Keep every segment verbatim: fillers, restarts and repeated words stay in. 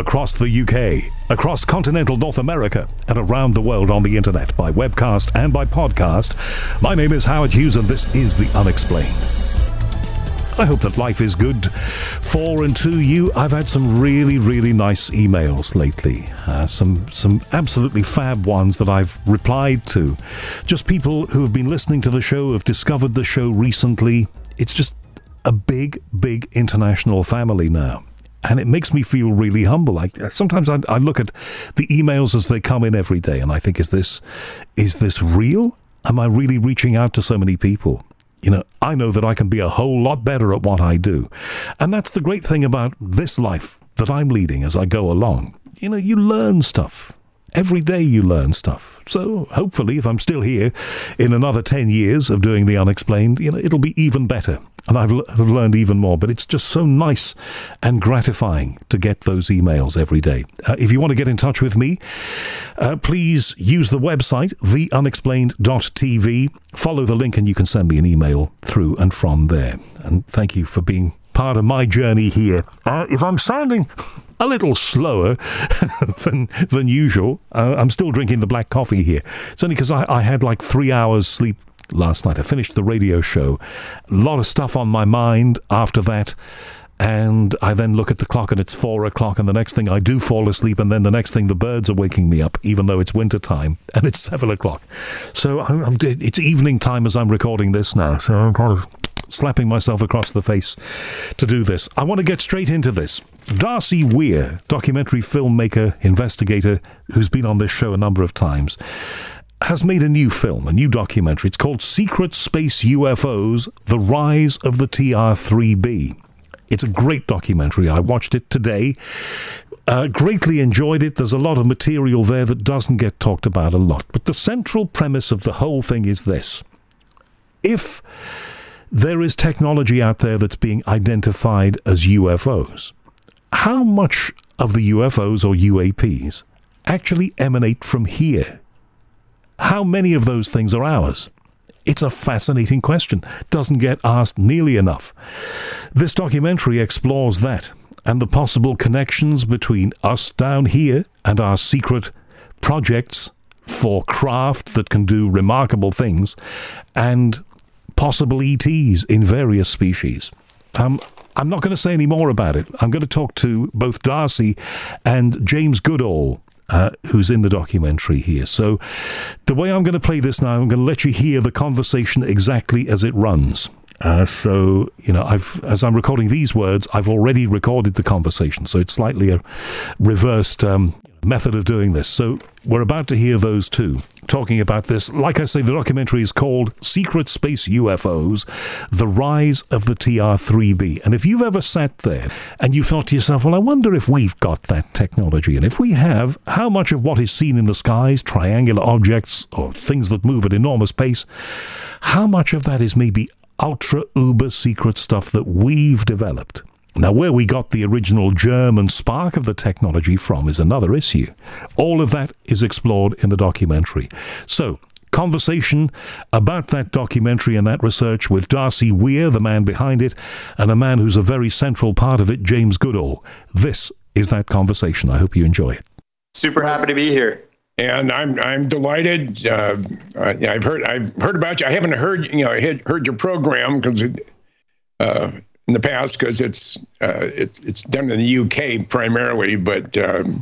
across the U K, across continental North America, and around the world on the internet by webcast and by podcast. My name is Howard Hughes, and this is The Unexplained. I hope that life is good for and to you. I've had some really, really nice emails lately. Uh, some some absolutely fab ones that I've replied to. Just people who have been listening to the show, have discovered the show recently. It's just a big, big international family now. And it makes me feel really humble. Like sometimes I, I look at the emails as they come in every day, and I think, is this, is this real? Am I really reaching out to so many people? You know, I know that I can be a whole lot better at what I do. And that's the great thing about this life that I'm leading as I go along. You know, you learn stuff. Every day you learn stuff. So hopefully, if I'm still here in another ten years of doing The Unexplained, you know, it'll be even better. And I've, l- I've learned even more. But it's just so nice and gratifying to get those emails every day. Uh, if you want to get in touch with me, uh, please use the website, the unexplained dot t v. Follow the link and you can send me an email through and from there. And thank you for being part of my journey here. Uh, if I'm sounding a little slower than than usual, Uh, I'm still drinking the black coffee here. It's only because I, I had like three hours sleep last night. I finished the radio show. A lot of stuff on my mind after that. And I then look at the clock and it's four o'clock, and the next thing I do fall asleep, and then the next thing the birds are waking me up, even though it's winter time, and it's seven o'clock. So I'm, I'm, it's evening time as I'm recording this now, so I'm kind of slapping myself across the face to do this. I want to get straight into this. Darcy Weir, documentary filmmaker, investigator, who's been on this show a number of times, has made a new film, a new documentary. It's called Secret Space U F Os, The Rise of the T R three B. It's a great documentary. I watched it today. Uh, greatly enjoyed it. There's a lot of material there that doesn't get talked about a lot. But the central premise of the whole thing is this. If there is technology out there that's being identified as U F Os, how much of the U F Os or U A Ps actually emanate from here? How many of those things are ours? It's a fascinating question. Doesn't get asked nearly enough. This documentary explores that and the possible connections between us down here and our secret projects for craft that can do remarkable things and possible E Ts in various species. Um, I'm not going to say any more about it. I'm going to talk to both Darcy and James Goodall, Uh, who's in the documentary here. So the way I'm going to play this now, I'm going to let you hear the conversation exactly as it runs. Uh, so, you know, I've as I'm recording these words, I've already recorded the conversation. So it's slightly a reversed um, method of doing this. So we're about to hear those two talking about this. Like I say, the documentary is called Secret Space U F Os, The Rise of the T R three B. And if you've ever sat there and you thought to yourself, well, I wonder if we've got that technology. And if we have, how much of what is seen in the skies, triangular objects or things that move at enormous pace, how much of that is maybe ultra uber secret stuff that we've developed? Now, where we got the original germ and spark of the technology from is another issue. All of that is explored in the documentary. So, conversation about that documentary and that research with Darcy Weir, the man behind it, and a man who's a very central part of it, James Goodall. This is that conversation. I hope you enjoy it. Super happy to be here. And I'm I'm delighted. Uh, I've heard I've heard about you. I haven't heard you know heard, heard your program because uh, in the past because it's uh, it, it's done in the U K primarily. But um,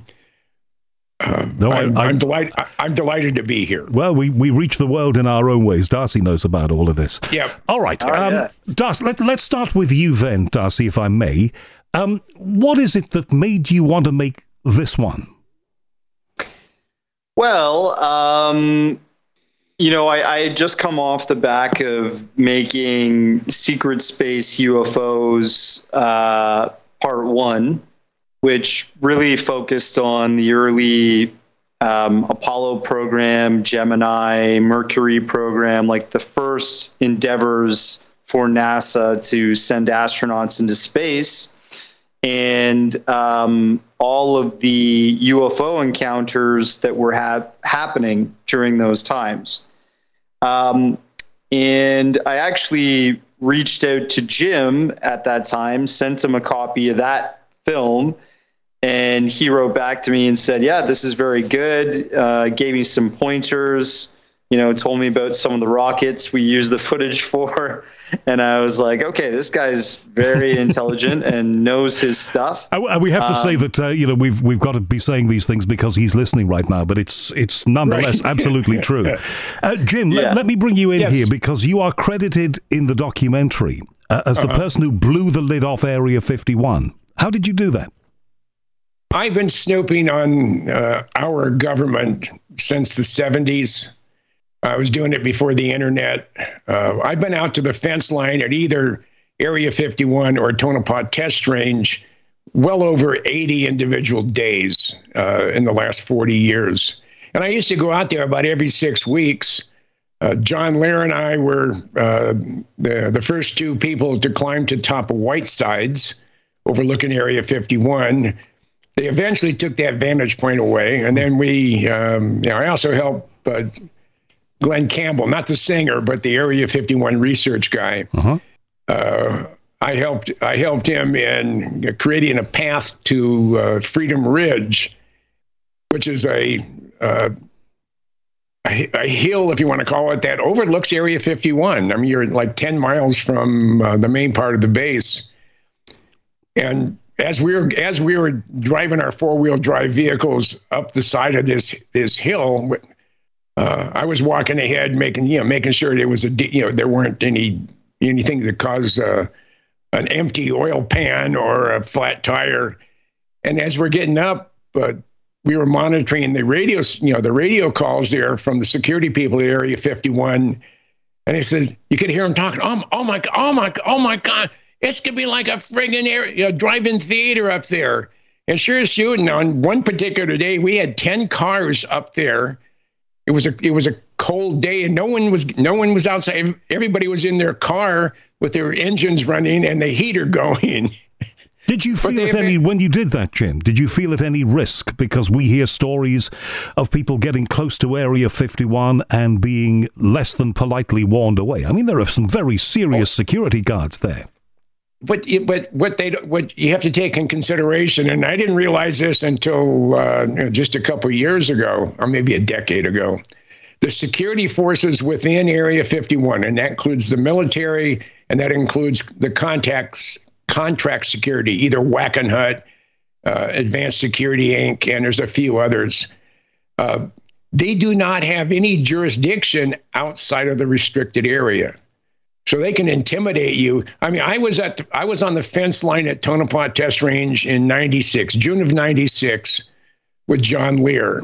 uh, no, I'm, I, I'm delighted. I'm delighted to be here. Well, we we reach the world in our own ways. Darcy knows about all of this. Yeah. All right. Oh, um, yeah. Darcy, let let's start with you then, Darcy, if I may. Um, what is it that made you want to make this one? Well, um, you know, I, I had just come off the back of making Secret Space U F Os uh, Part One, which really focused on the early um, Apollo program, Gemini, Mercury program, like the first endeavors for NASA to send astronauts into space. And um, all of the U F O encounters that were ha- happening during those times. Um, and I actually reached out to Jim at that time, sent him a copy of that film, And he wrote back to me and said, yeah, this is very good. Uh, gave me some pointers, you know, told me about some of the rockets we use the footage for. And I was like, okay, this guy's very intelligent and knows his stuff. Uh, we have to um, say that, uh, you know, we've we've got to be saying these things because he's listening right now, but it's it's nonetheless right. absolutely true. Uh, Jim, yeah. let, let me bring you in yes. here because you are credited in the documentary uh, as the uh-huh. person who blew the lid off Area fifty-one. How did you do that? I've been snooping on uh, our government since the seventies. I was doing it before the internet. Uh, I've been out to the fence line at either Area fifty-one or Tonopah Test Range well over eighty individual days uh, in the last forty years. And I used to go out there about every six weeks. Uh, John Lear and I were uh, the, the first two people to climb to the top of Whitesides, overlooking Area fifty-one. They eventually took that vantage point away. And then we, um, you know, I also helped uh, Glenn Campbell, not the singer, but the Area fifty-one research guy. Uh-huh. Uh, I helped I helped him in creating a path to uh, Freedom Ridge, which is a, uh, a a hill, if you want to call it that, overlooks Area fifty-one. I mean, you're like ten miles from uh, the main part of the base. And as we were as we were driving our four-wheel drive vehicles up the side of this this hill, uh, I was walking ahead, making you know making sure there was a you know there weren't any anything that caused uh, an empty oil pan or a flat tire. And as we're getting up, but uh, we were monitoring the radio you know the radio calls there from the security people at Area fifty-one, and they said you could hear them talking. Oh, oh my oh my oh my God. It's going to be like a friggin' air, you know, drive-in theater up there. And sure as shooting, on one particular day, we had ten cars up there. It was a it was a cold day, and no one was no one was outside. Everybody was in their car with their engines running and the heater going. Did you feel at any, when you did that, Jim, did you feel at any risk? Because we hear stories of people getting close to Area fifty-one and being less than politely warned away. I mean, there are some very serious security guards there. But but what they what you have to take in consideration, and I didn't realize this until uh, you know, just a couple of years ago, or maybe a decade ago, the security forces within Area fifty-one, and that includes the military, and that includes the contacts contract security, either Wackenhut, uh, Advanced Security Incorporated, and there's a few others. Uh, they do not have any jurisdiction outside of the restricted area. So they can intimidate you. I mean, I was at I was on the fence line at Tonopah Test Range in ninety-six, June of ninety-six, with John Lear.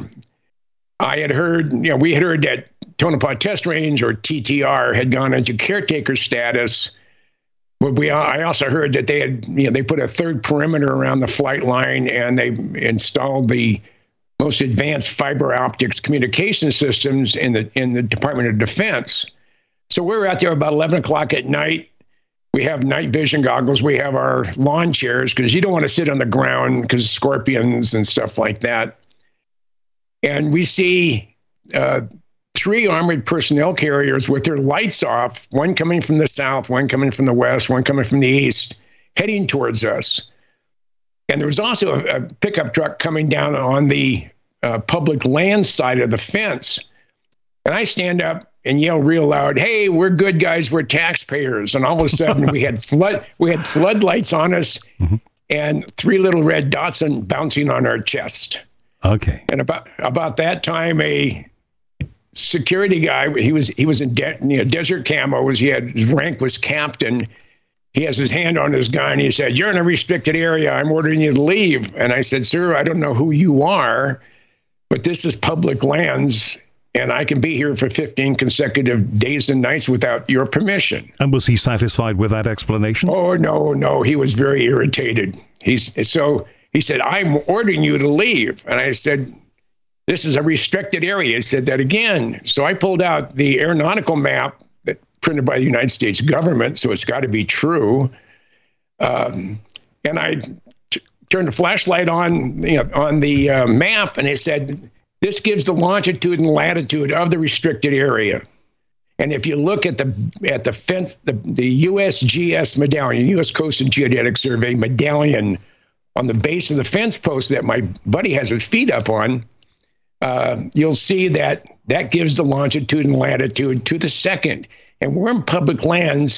I had heard, you know, we had heard that Tonopah Test Range, or T T R, had gone into caretaker status. But we, I also heard that they had, you know, they put a third perimeter around the flight line, and they installed the most advanced fiber optics communication systems in the in the Department of Defense. So we were out there about eleven o'clock at night. We have night vision goggles. We have our lawn chairs because you don't want to sit on the ground because scorpions and stuff like that. And we see uh, three armored personnel carriers with their lights off, one coming from the south, one coming from the west, one coming from the east, heading towards us. And there was also a, a pickup truck coming down on the uh, public land side of the fence. And I stand up and yell real loud, "Hey, we're good guys, we're taxpayers." And all of a sudden we had flood we had floodlights on us, mm-hmm. and three little red dots and bouncing on our chest. Okay. And about about that time, a security guy, he was he was in de- you know, desert camo, was he had his rank was captain. He has his hand on his gun. He said, "You're in a restricted area. I'm ordering you to leave." And I said, "Sir, I don't know who you are, but this is public lands, and I can be here for fifteen consecutive days and nights without your permission." And was he satisfied with that explanation? Oh, no, no. He was very irritated. He's so he said, "I'm ordering you to leave." And I said, "This is a restricted area." He said that again. So I pulled out the aeronautical map that printed by the United States government, so it's got to be true. Um, and I t- turned the flashlight on, you know, on the uh, map, and it said, "This gives the longitude and latitude of the restricted area." And if you look at the at the fence, the, the U S G S medallion, U S Coast and Geodetic Survey medallion on the base of the fence post that my buddy has his feet up on, uh, you'll see that that gives the longitude and latitude to the second. And we're in public lands,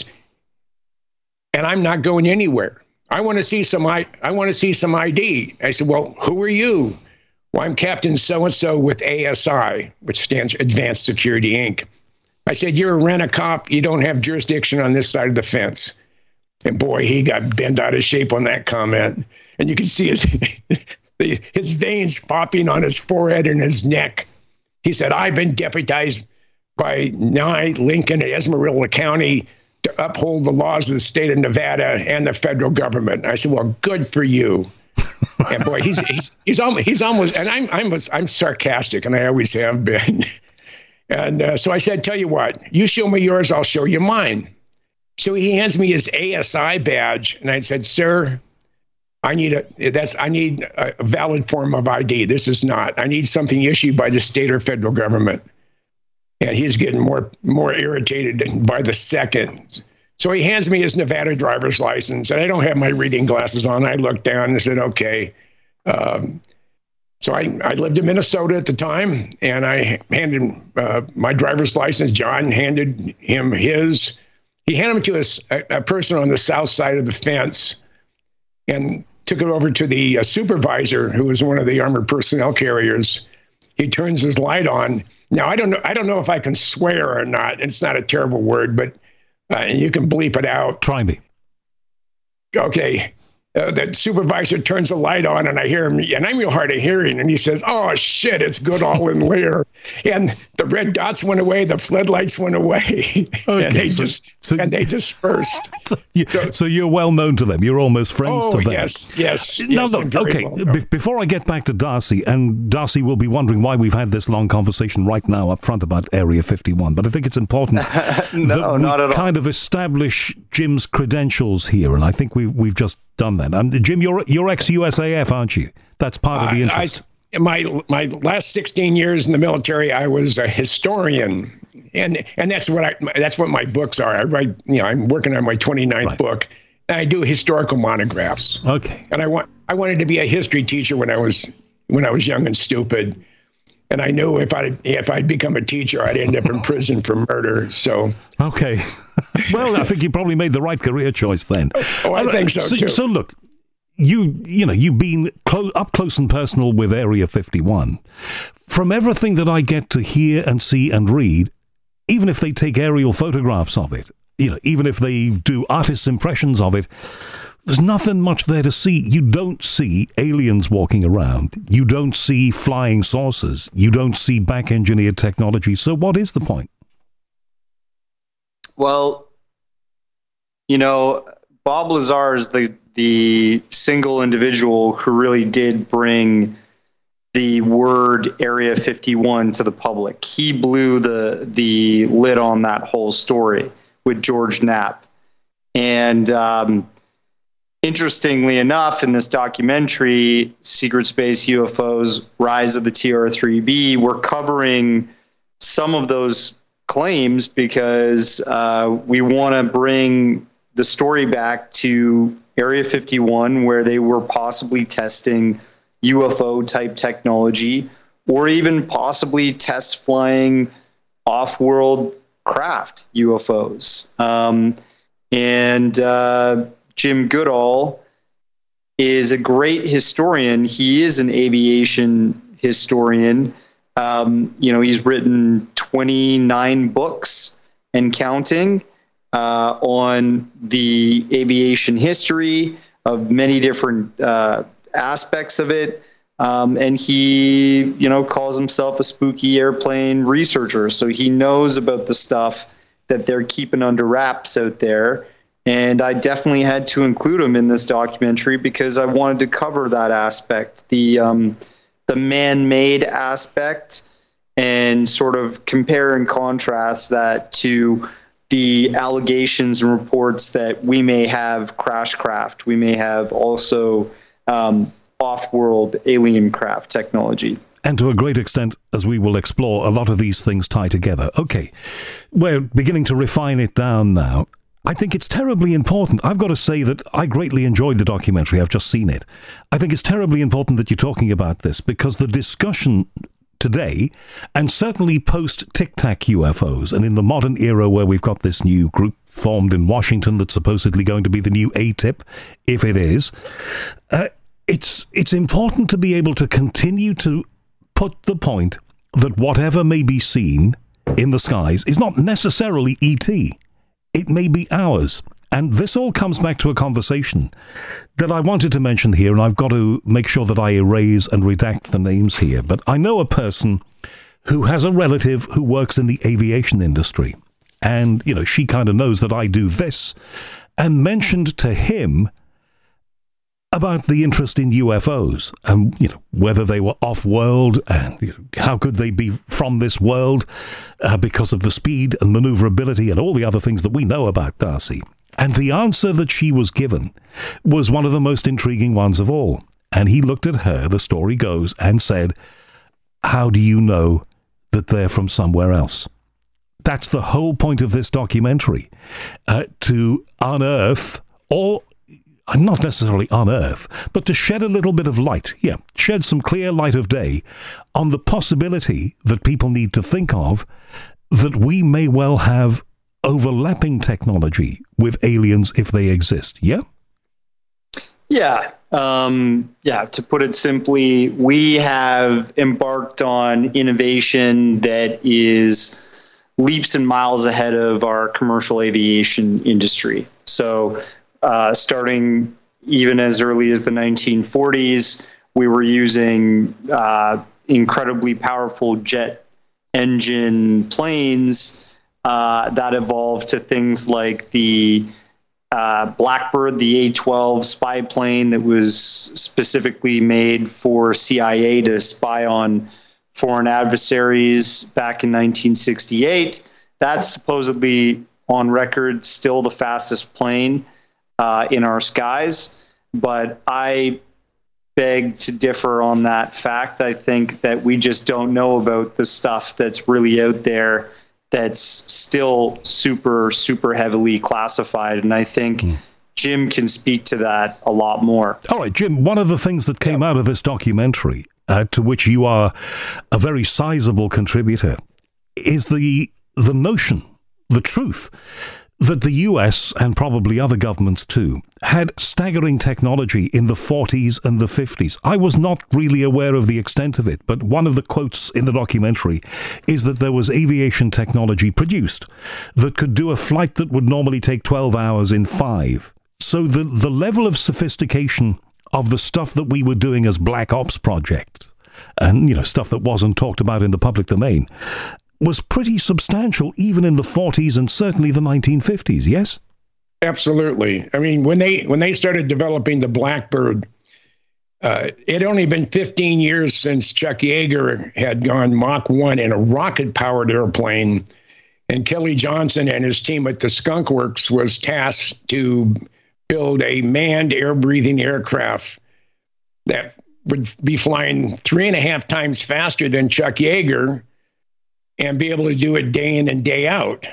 and I'm not going anywhere. I want to see some I, I want to see some I D. I said, well, who are you? Well, I'm Captain so-and-so with A S I, which stands Advanced Security, Incorporated. I said, you're a rent-a-cop. You don't have jurisdiction on this side of the fence. And boy, he got bent out of shape on that comment. And you can see his, his veins popping on his forehead and his neck. He said, I've been deputized by Nye, Lincoln, and Esmeralda County to uphold the laws of the state of Nevada and the federal government. I said, well, good for you. And boy, he's he's he's almost he's almost, and I'm I'm I'm sarcastic, and I always have been. And uh, so I said, tell you what, you show me yours, I'll show you mine. So he hands me his A S I badge, and I said, sir, I need a that's I need a valid form of I D. This is not. I need something issued by the state or federal government. And he's getting more more irritated by the second. So he hands me his Nevada driver's license, and I don't have my reading glasses on. I looked down and said, okay. Um, so I, I lived in Minnesota at the time, and I handed uh, my driver's license. John handed him his. He handed him to a, a person on the south side of the fence and took it over to the uh, supervisor, who was one of the armored personnel carriers. He turns his light on. Now, I don't know I don't know if I can swear or not. It's not a terrible word, but uh, you can bleep it out. Try me. Okay. Uh, the supervisor turns the light on, and I hear him, and I'm real hard of hearing, and he says, oh, shit, it's Goodall and Lear. And the red dots went away, the floodlights went away, okay, and they so, just so, and they dispersed. So, you, so, so you're well known to them. You're almost friends oh, to them. yes, yes. No, yes, no, okay. Well Be- before I get back to Darcy, and Darcy will be wondering why we've had this long conversation right now up front about Area fifty-one, but I think it's important no, that we not at all. kind of establish Jim's credentials here, and I think we've, we've just done that. Um, Jim, you're, you're ex-U S A F, aren't you? That's part of the interest. I, I, my my last sixteen years in the military, I was a historian, and and that's what I that's what my books are. I write, you know, I'm working on my twenty-ninth right. book, and I do historical monographs. Okay. And I want I wanted to be a history teacher when I was when I was young and stupid, and I knew if I if I'd become a teacher, I'd end up in prison for murder. So okay. Well, I think you probably made the right career choice then. Oh, I think so, so too. So look, you you know, you've been clo- up close and personal with Area fifty-one. From everything that I get to hear and see and read, even if they take aerial photographs of it, you know, even if they do artists' impressions of it, there's nothing much there to see. You don't see aliens walking around. You don't see flying saucers. You don't see back-engineered technology. So what is the point? Well, you know, Bob Lazar is the the single individual who really did bring the word Area fifty-one to the public. He blew the the lid on that whole story with George Knapp. And um, interestingly enough, in this documentary, Secret Space U F Os, Rise of the T R three B, we're covering some of those claims because uh, we want to bring the story back to Area fifty-one, where they were possibly testing U F O type technology, or even possibly test flying off-world craft U F Os. Um, and uh, Jim Goodall is a great historian. He is an aviation historian. Um, you know, he's written twenty-nine books and counting uh, on the aviation history of many different uh, aspects of it. Um, and he, you know, calls himself a spooky airplane researcher. So he knows about the stuff that they're keeping under wraps out there. And I definitely had to include him in this documentary because I wanted to cover that aspect, the um, the man-made aspect, and sort of compare and contrast that to the allegations and reports that we may have crash craft, we may have also um, off-world alien craft technology. And to a great extent, as we will explore, a lot of these things tie together. Okay, we're beginning to refine it down now. I think it's terribly important. I've got to say that I greatly enjoyed the documentary. I've just seen it. I think it's terribly important that you're talking about this because the discussion today, and certainly post-Tic Tac U F Os, and in the modern era where we've got this new group formed in Washington that's supposedly going to be the new A T I P, if it is, uh, it's it's important to be able to continue to put the point that whatever may be seen in the skies is not necessarily E T. It may be ours. And this all comes back to a conversation that I wanted to mention here, and I've got to make sure that I erase and redact the names here. But I know a person who has a relative who works in the aviation industry. And, you know, she kind of knows that I do this, and mentioned to him about the interest in U F Os and, you know, whether they were off-world and you know, how could they be from this world uh, because of the speed and maneuverability and all the other things that we know about, Darcy. And the answer that she was given was one of the most intriguing ones of all. And he looked at her, the story goes, and said, how do you know that they're from somewhere else? That's the whole point of this documentary, uh, to unearth or not necessarily unearth, but to shed a little bit of light, yeah, shed some clear light of day on the possibility that people need to think of that we may well have overlapping technology with aliens if they exist, yeah? Yeah. Um, yeah, to put it simply, we have embarked on innovation that is leaps and miles ahead of our commercial aviation industry. So Uh, starting even as early as the nineteen forties, we were using uh, incredibly powerful jet engine planes uh, that evolved to things like the uh, Blackbird, the A twelve spy plane that was specifically made for C I A to spy on foreign adversaries back in nineteen sixty-eight. That's supposedly on record still the fastest plane Uh, in our skies, but I beg to differ on that fact. I think that we just don't know about the stuff that's really out there that's still super, super heavily classified, and I think mm. Jim can speak to that a lot more. All right, Jim, one of the things that came out of this documentary, uh, to which you are a very sizable contributor, is the the notion, the truth, that the U S, and probably other governments too, had staggering technology in the forties and the fifties. I was not really aware of the extent of it, but one of the quotes in the documentary is that there was aviation technology produced that could do a flight that would normally take twelve hours in five. So the, the level of sophistication of the stuff that we were doing as black ops projects, and, you know, stuff that wasn't talked about in the public domain, was pretty substantial even in the forties and certainly the nineteen fifties, yes? Absolutely. I mean, when they when they started developing the Blackbird, uh, it had only been fifteen years since Chuck Yeager had gone Mach one in a rocket-powered airplane, and Kelly Johnson and his team at the Skunk Works was tasked to build a manned air-breathing aircraft that would be flying three and a half times faster than Chuck Yeager and be able to do it day in and day out.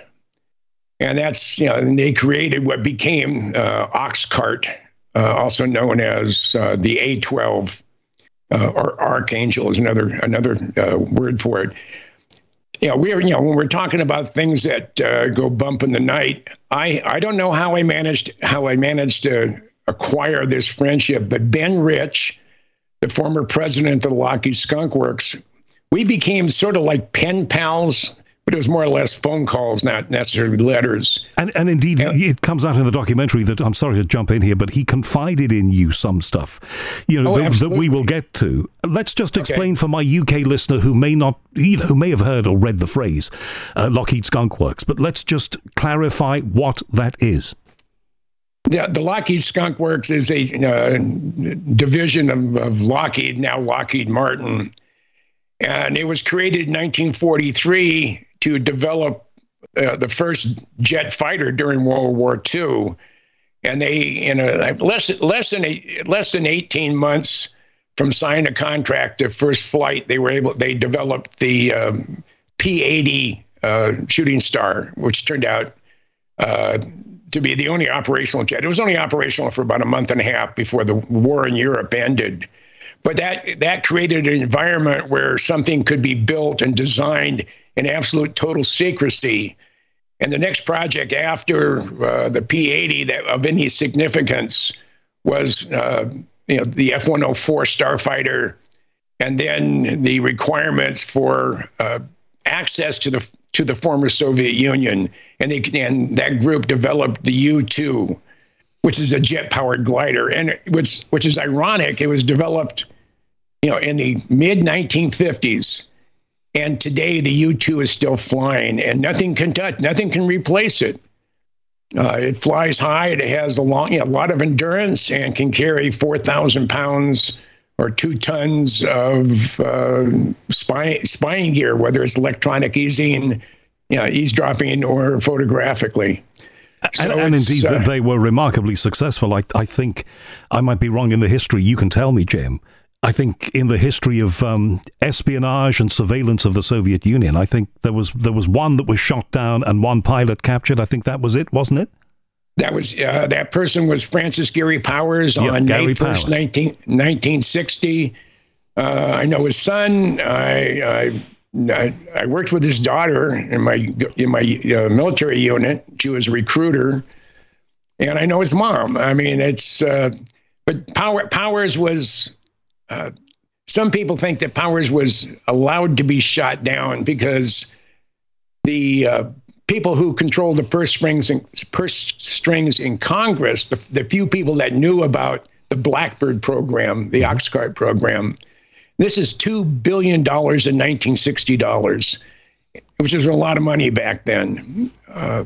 And that's, you know, and they created what became uh, Oxcart, uh, also known as uh, the A twelve, uh, or Archangel is another another uh, word for it. You know, we're, you know, when we're talking about things that uh, go bump in the night, I, I don't know how I managed how I managed to acquire this friendship, but Ben Rich, the former president of the Lockheed Skunk Works, we became sort of like pen pals, but it was more or less phone calls, not necessarily letters. And and indeed, yeah. It comes out in the documentary that, I'm sorry to jump in here, but he confided in you some stuff, you know, oh, that, that we will get to. Let's just explain okay. for my U K listener who may not, you know, who may have heard or read the phrase uh, Lockheed Skunk Works, but let's just clarify what that is. Yeah, the Lockheed Skunk Works is a uh, division of, of Lockheed, now Lockheed Martin. And it was created in nineteen forty-three to develop uh, the first jet fighter during World War Two. And they, in a less less than a, less than eighteen months from signing a contract to first flight, they were able. They developed the um, P eighty uh, Shooting Star, which turned out uh, to be the only operational jet. It was only operational for about a month and a half before the war in Europe ended. But that that created an environment where something could be built and designed in absolute total secrecy. And the next project after uh, the P eighty that of any significance was uh, you know, the F one oh four Starfighter, and then the requirements for uh, access to the to the former Soviet Union. And, they, and that group developed the U two, which is a jet-powered glider. And it was, which is ironic, it was developed, you know, in the mid nineteen fifties. And today the U two is still flying, and nothing can touch, nothing can replace it. Uh, it flies high, it has a long, you know, a lot of endurance, and can carry four thousand pounds or two tons of uh, spy, spying gear, whether it's electronic easing, you know, eavesdropping, or photographically. So and, and indeed, uh, they were remarkably successful. I, I think I might be wrong in the history. You can tell me, Jim. I think in the history of um, espionage and surveillance of the Soviet Union, I think there was there was one that was shot down and one pilot captured. I think that was it, wasn't it? That was uh, that person was Francis Gary Powers yep, on Gary May first, nineteen sixty. Uh, I know his son. I, I I worked with his daughter in my in my uh, military unit. She was a recruiter, and I know his mom. I mean, it's uh, but Power, Powers was. Uh, some people think that Powers was allowed to be shot down because the uh, people who control the purse strings in, purse strings in Congress, the, the few people that knew about the Blackbird program, the Oxcart program, this is two billion dollars in nineteen sixty dollars, which is a lot of money back then. Uh,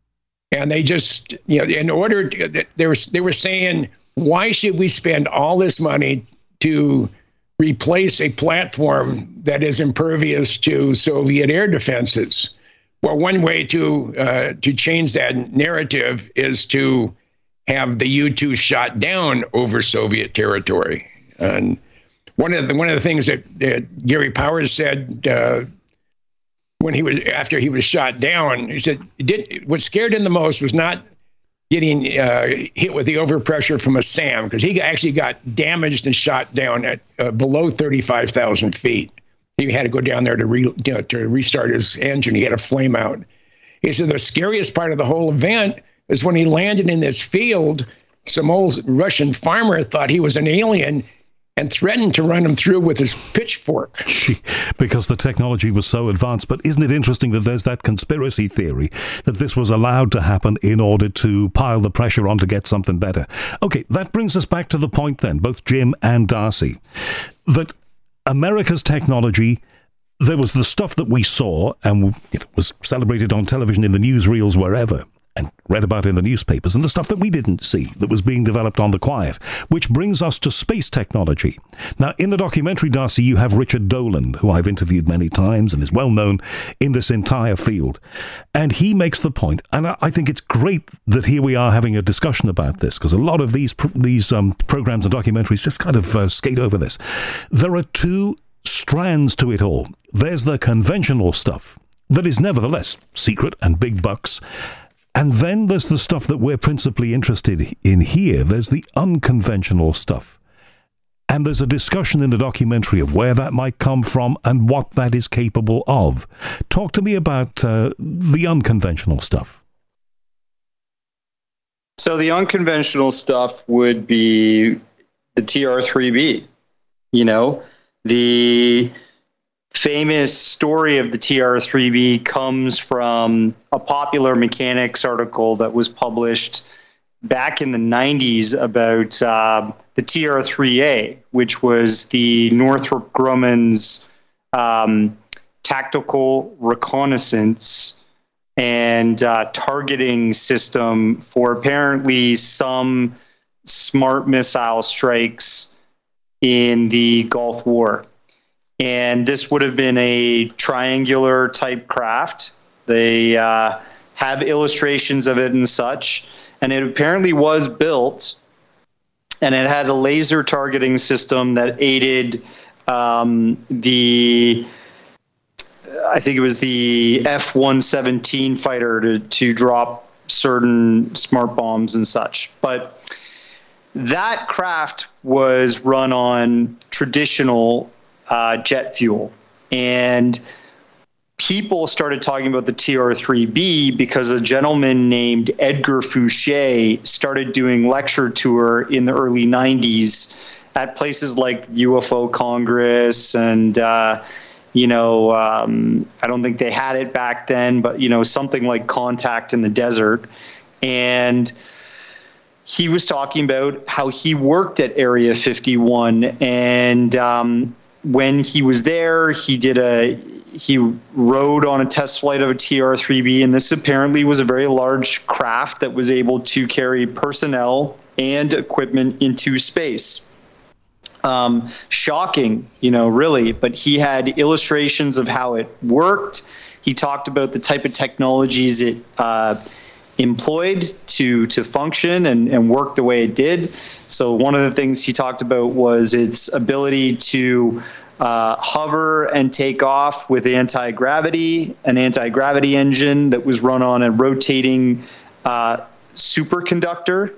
and they just, you know, in order to, they were, they were saying, why should we spend all this money to replace a platform that is impervious to Soviet air defenses? Well, one way to uh, to change that narrative is to have the U two shot down over Soviet territory. And one of the one of the things that, that Gary Powers said uh, when he was after he was shot down, he said, did, what scared him the most was not getting uh, hit with the overpressure from a SAM, because he actually got damaged and shot down at uh, below thirty-five thousand feet. He had to go down there to, re, you know, to restart his engine. He had a flame out. He said the scariest part of the whole event is when he landed in this field, some old Russian farmer thought he was an alien and threatened to run him through with his pitchfork. Gee, because the technology was so advanced. But isn't it interesting that there's that conspiracy theory that this was allowed to happen in order to pile the pressure on to get something better? Okay, that brings us back to the point then, both Jim and Darcy, that America's technology, there was the stuff that we saw and it was celebrated on television, in the newsreels, wherever, and read about in the newspapers, and the stuff that we didn't see that was being developed on the quiet, which brings us to space technology. Now, in the documentary, Darcy, you have Richard Dolan, who I've interviewed many times and is well known in this entire field. And he makes the point, and I think it's great that here we are having a discussion about this, because a lot of these these um, programs and documentaries just kind of uh, skate over this. There are two strands to it all. There's the conventional stuff that is nevertheless secret and big bucks. And then there's the stuff that we're principally interested in here. There's the unconventional stuff. And there's a discussion in the documentary of where that might come from and what that is capable of. Talk to me about uh, the unconventional stuff. So the unconventional stuff would be the T R three B. You know, the famous story of the T R three B comes from a Popular Mechanics article that was published back in the nineties about uh, the T R three A, which was the Northrop Grumman's um, tactical reconnaissance and uh, targeting system for apparently some smart missile strikes in the Gulf War. And this would have been a triangular type craft. They uh, have illustrations of it and such. And it apparently was built, and it had a laser targeting system that aided um, the, I think it was the F one seventeen fighter to, to drop certain smart bombs and such. But that craft was run on traditional uh, jet fuel. And people started talking about the T R three B because a gentleman named Edgar Fouché started doing lecture tour in the early nineties at places like U F O Congress and, uh, you know, um, I don't think they had it back then, but, you know, something like Contact in the Desert. And he was talking about how he worked at Area fifty-one. And um, when he was there, he did a... He rode on a test flight of a T R three B, and this apparently was a very large craft that was able to carry personnel and equipment into space. Um, shocking, you know, really, but he had illustrations of how it worked. He talked about the type of technologies it uh, employed to to function and, and work the way it did. So one of the things he talked about was its ability to Uh, hover and take off with anti-gravity, an anti-gravity engine that was run on a rotating uh, superconductor.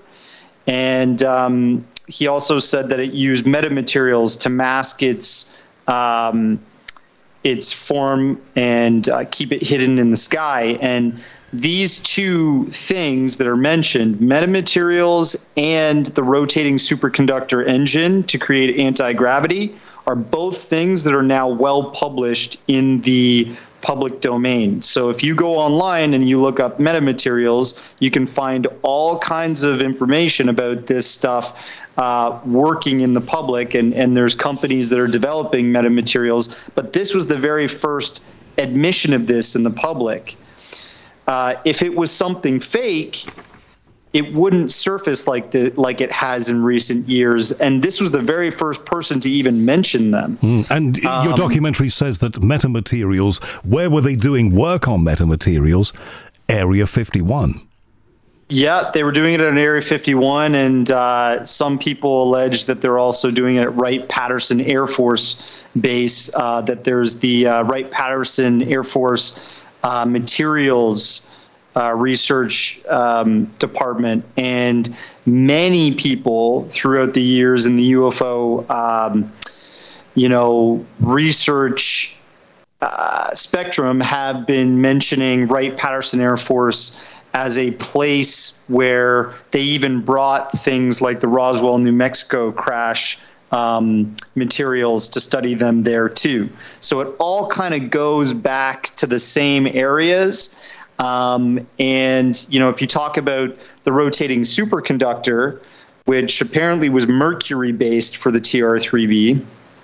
And um, he also said that it used metamaterials to mask its um, its form and uh, keep it hidden in the sky. And these two things that are mentioned, metamaterials and the rotating superconductor engine to create anti-gravity, are both things that are now well published in the public domain. So if you go online and you look up metamaterials, you can find all kinds of information about this stuff uh, working in the public, and, and there's companies that are developing metamaterials, but this was the very first admission of this in the public. Uh, if it was something fake, it wouldn't surface like the like it has in recent years. And this was the very first person to even mention them. Mm. And um, your documentary says that metamaterials, where were they doing work on metamaterials? Area fifty-one. Yeah, they were doing it at Area fifty-one, and uh, some people allege that they're also doing it at Wright-Patterson Air Force Base, uh, that there's the uh, Wright-Patterson Air Force uh, materials Uh, research um, department, and many people throughout the years in the U F O, um, you know, research uh, spectrum have been mentioning Wright-Patterson Air Force as a place where they even brought things like the Roswell, New Mexico crash um, materials to study them there too. So it all kind of goes back to the same areas. Um, and, you know, if you talk about the rotating superconductor, which apparently was mercury-based for the T R three B,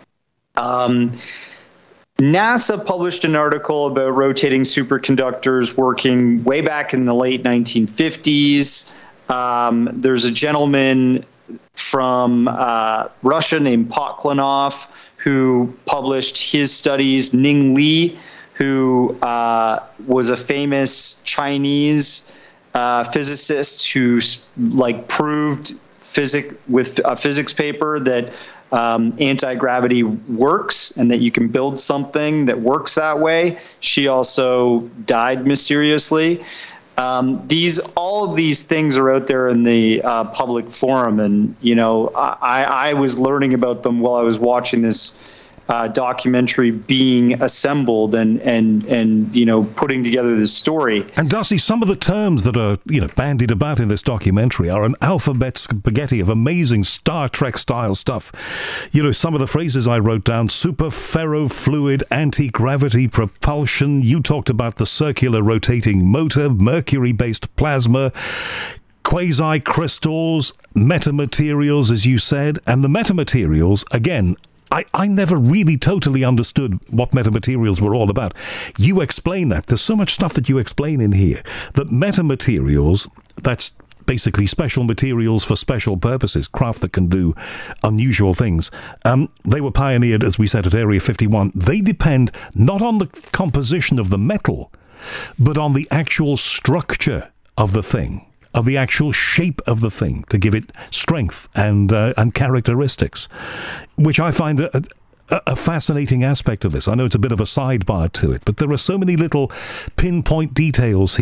um, NASA published an article about rotating superconductors working way back in the late nineteen fifties. Um, there's a gentleman from uh, Russia named Poklonov who published his studies, Ning Li, who uh, was a famous Chinese uh, physicist who like proved physics with a physics paper that um, anti-gravity works and that you can build something that works that way. She also died mysteriously. Um, these all of these things are out there in the uh, public forum, and you know I, I was learning about them while I was watching this Uh, documentary being assembled and and and you know putting together this story. And Darcy, some of the terms that are you know bandied about in this documentary are an alphabet spaghetti of amazing Star Trek style stuff. You know, some of the phrases I wrote down: super ferrofluid anti-gravity propulsion. You talked about the circular rotating motor, mercury-based plasma, quasi-crystals, metamaterials, as you said, and the metamaterials again. I, I never really totally understood what metamaterials were all about. You explain that. There's so much stuff that you explain in here. That metamaterials, that's basically special materials for special purposes, craft that can do unusual things. Um, they were pioneered, as we said, at Area fifty-one. They depend not on the composition of the metal, but on the actual structure of the thing, of the actual shape of the thing, to give it strength and uh, and characteristics, which I find a, a, a fascinating aspect of this. I know it's a bit of a sidebar to it, but there are so many little pinpoint details here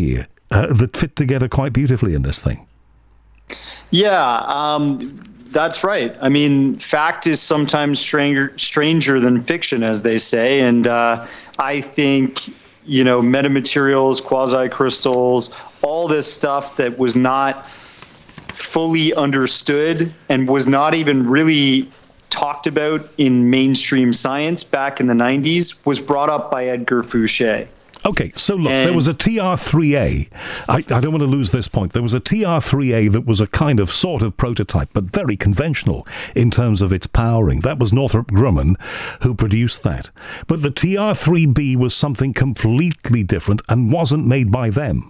uh, that fit together quite beautifully in this thing. Yeah, um, that's right. I mean, fact is sometimes stranger, stranger than fiction, as they say. And uh, I think, you know, metamaterials, quasi-crystals, all this stuff that was not fully understood and was not even really talked about in mainstream science back in the nineties was brought up by Edgar Fouché. Okay, so look, and there was a T R three A. I, I don't want to lose this point. There was a T R three A that was a kind of sort of prototype, but very conventional in terms of its powering. That was Northrop Grumman who produced that. But the T R three B was something completely different and wasn't made by them.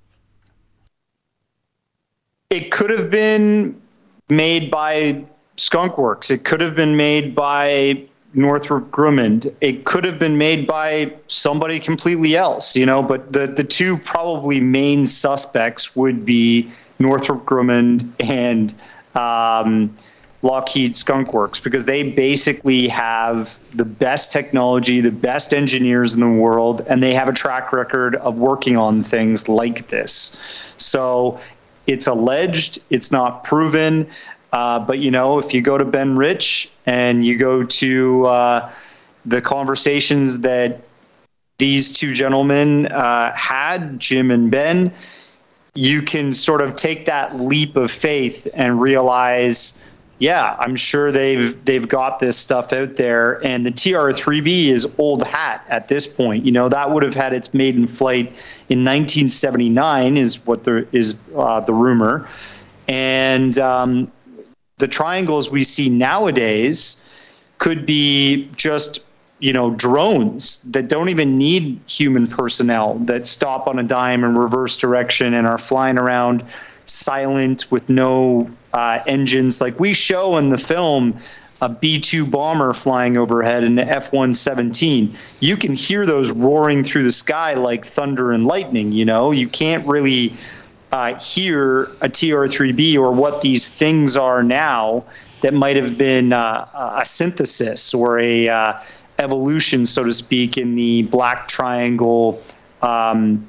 It could have been made by Skunk Works. It could have been made by Northrop Grumman. It could have been made by somebody completely else, you know, but the, the two probably main suspects would be Northrop Grumman and um, Lockheed Skunk Works, because they basically have the best technology, the best engineers in the world, and they have a track record of working on things like this. So it's alleged, it's not proven. Uh, but, you know, if you go to Ben Rich and you go to uh, the conversations that these two gentlemen uh, had, Jim and Ben, you can sort of take that leap of faith and realize, yeah, I'm sure they've they've got this stuff out there. And the T R three B is old hat at this point. You know, that would have had its maiden flight in nineteen seventy-nine is what there is uh, the rumor. And um the triangles we see nowadays could be just, you know, drones that don't even need human personnel, that stop on a dime in reverse direction and are flying around silent with no uh, engines. Like we show in the film a B two bomber flying overhead and the F one seventeen. You can hear those roaring through the sky like thunder and lightning, you know. You can't really Uh, hear a T R three B or what these things are now that might have been uh, a synthesis or a uh, evolution, so to speak, in the black triangle, um,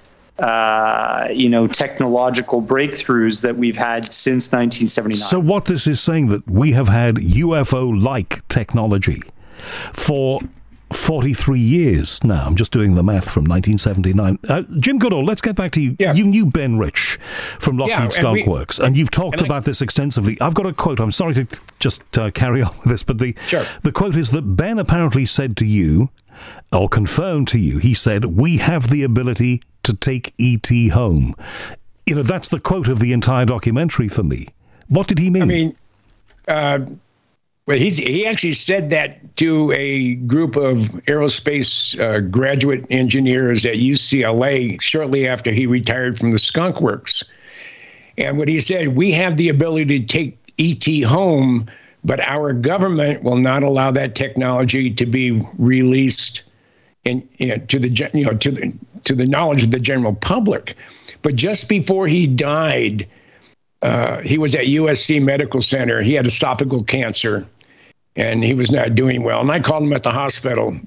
uh, you know, technological breakthroughs that we've had since nineteen seventy-nine. So what this is saying, that we have had U F O-like technology for forty-three years now. I'm just doing the math from nineteen seventy-nine. Uh, Jim Goodall, let's get back to you. Yeah. You knew Ben Rich from Lockheed yeah, Skunk we, Works, and you've talked and about I, this extensively. I've got a quote. I'm sorry to just uh, carry on with this, but the, sure. the quote is that Ben apparently said to you, or confirmed to you, he said, "We have the ability to take E T home." You know, that's the quote of the entire documentary for me. What did he mean? I mean, uh, well, he's, he actually said that to a group of aerospace uh, graduate engineers at U C L A shortly after he retired from the Skunk Works. And what he said, we have the ability to take E T home, but our government will not allow that technology to be released in, in, to the you know to the to the knowledge of the general public. But just before he died, uh, he was at U S C Medical Center. He had esophageal cancer, and he was not doing well. And I called him at the hospital,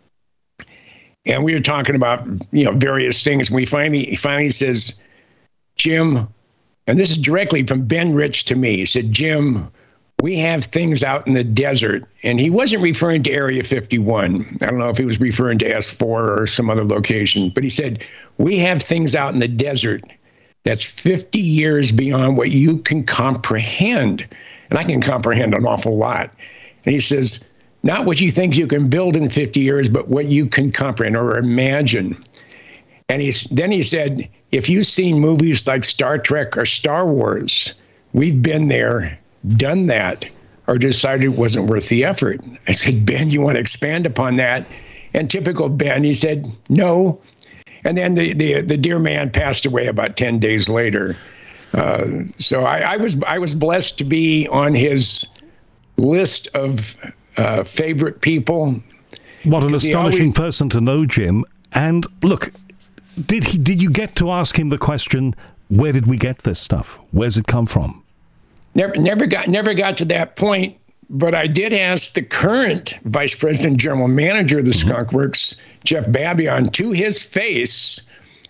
and we were talking about, you know, various things. And we finally, he finally says, Jim, and this is directly from Ben Rich to me. He said, Jim, we have things out in the desert. And he wasn't referring to Area fifty-one. I don't know if he was referring to S four or some other location, but he said, we have things out in the desert that's fifty years beyond what you can comprehend. And I can comprehend an awful lot. And he says, not what you think you can build in fifty years, but what you can comprehend or imagine. And he's, then he said, if you've seen movies like Star Trek or Star Wars, we've been there, done that, or decided it wasn't worth the effort. I said, Ben, you want to expand upon that? And typical Ben, he said, no. And then the, the, the dear man passed away about ten days later. Uh, so I, I was I was blessed to be on his list of uh, favorite people. What an astonishing always, person to know, Jim. And look, did he? Did you get to ask him the question, where did we get this stuff? Where's it come from? Never, never got, never got to that point. But I did ask the current vice president, general manager of the mm-hmm. Skunk Works, Jeff Babion, to his face.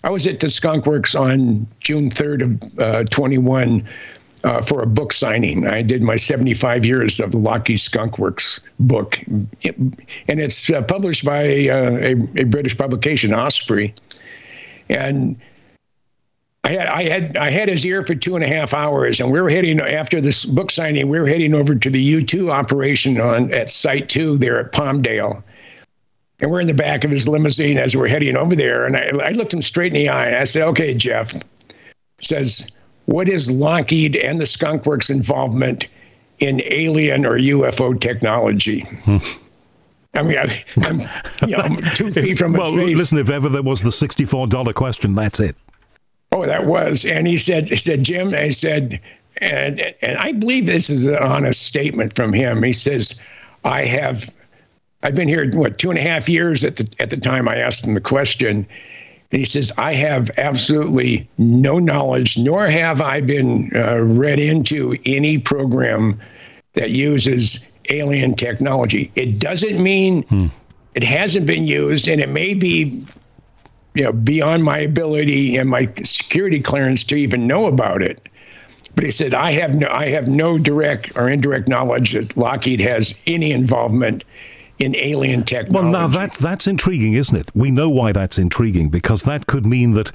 I was at the Skunk Works on June third of uh, twenty-one uh, for a book signing. I did my seventy-five years of the Lockheed Skunk Works book, it, and it's uh, published by uh, a, a British publication, Osprey. And I had, I had I had his ear for two and a half hours, and we were heading, after this book signing, we were heading over to the U two operation on at Site two there at Palmdale. And we're in the back of his limousine as we're heading over there. And I, I looked him straight in the eye, and I said, okay, Jeff, says, what is Lockheed and the Skunk Works involvement in alien or U F O technology? Hmm. I mean, I, I'm, you know, I'm two feet from his well, face. Listen, if ever there was the sixty-four dollars question, that's it. Oh, that was. And he said, he said, Jim, I said, and and I believe this is an honest statement from him. He says, I have, I've been here, what, two and a half years at the at the time I asked him the question. And he says, I have absolutely no knowledge, nor have I been uh, read into any program that uses alien technology. It doesn't mean hmm. it hasn't been used, and it may be, you know, beyond my ability and my security clearance to even know about it. But he said, I have no, I have no direct or indirect knowledge that Lockheed has any involvement in alien technology. Well, now that's, that's intriguing, isn't it? We know why that's intriguing, because that could mean that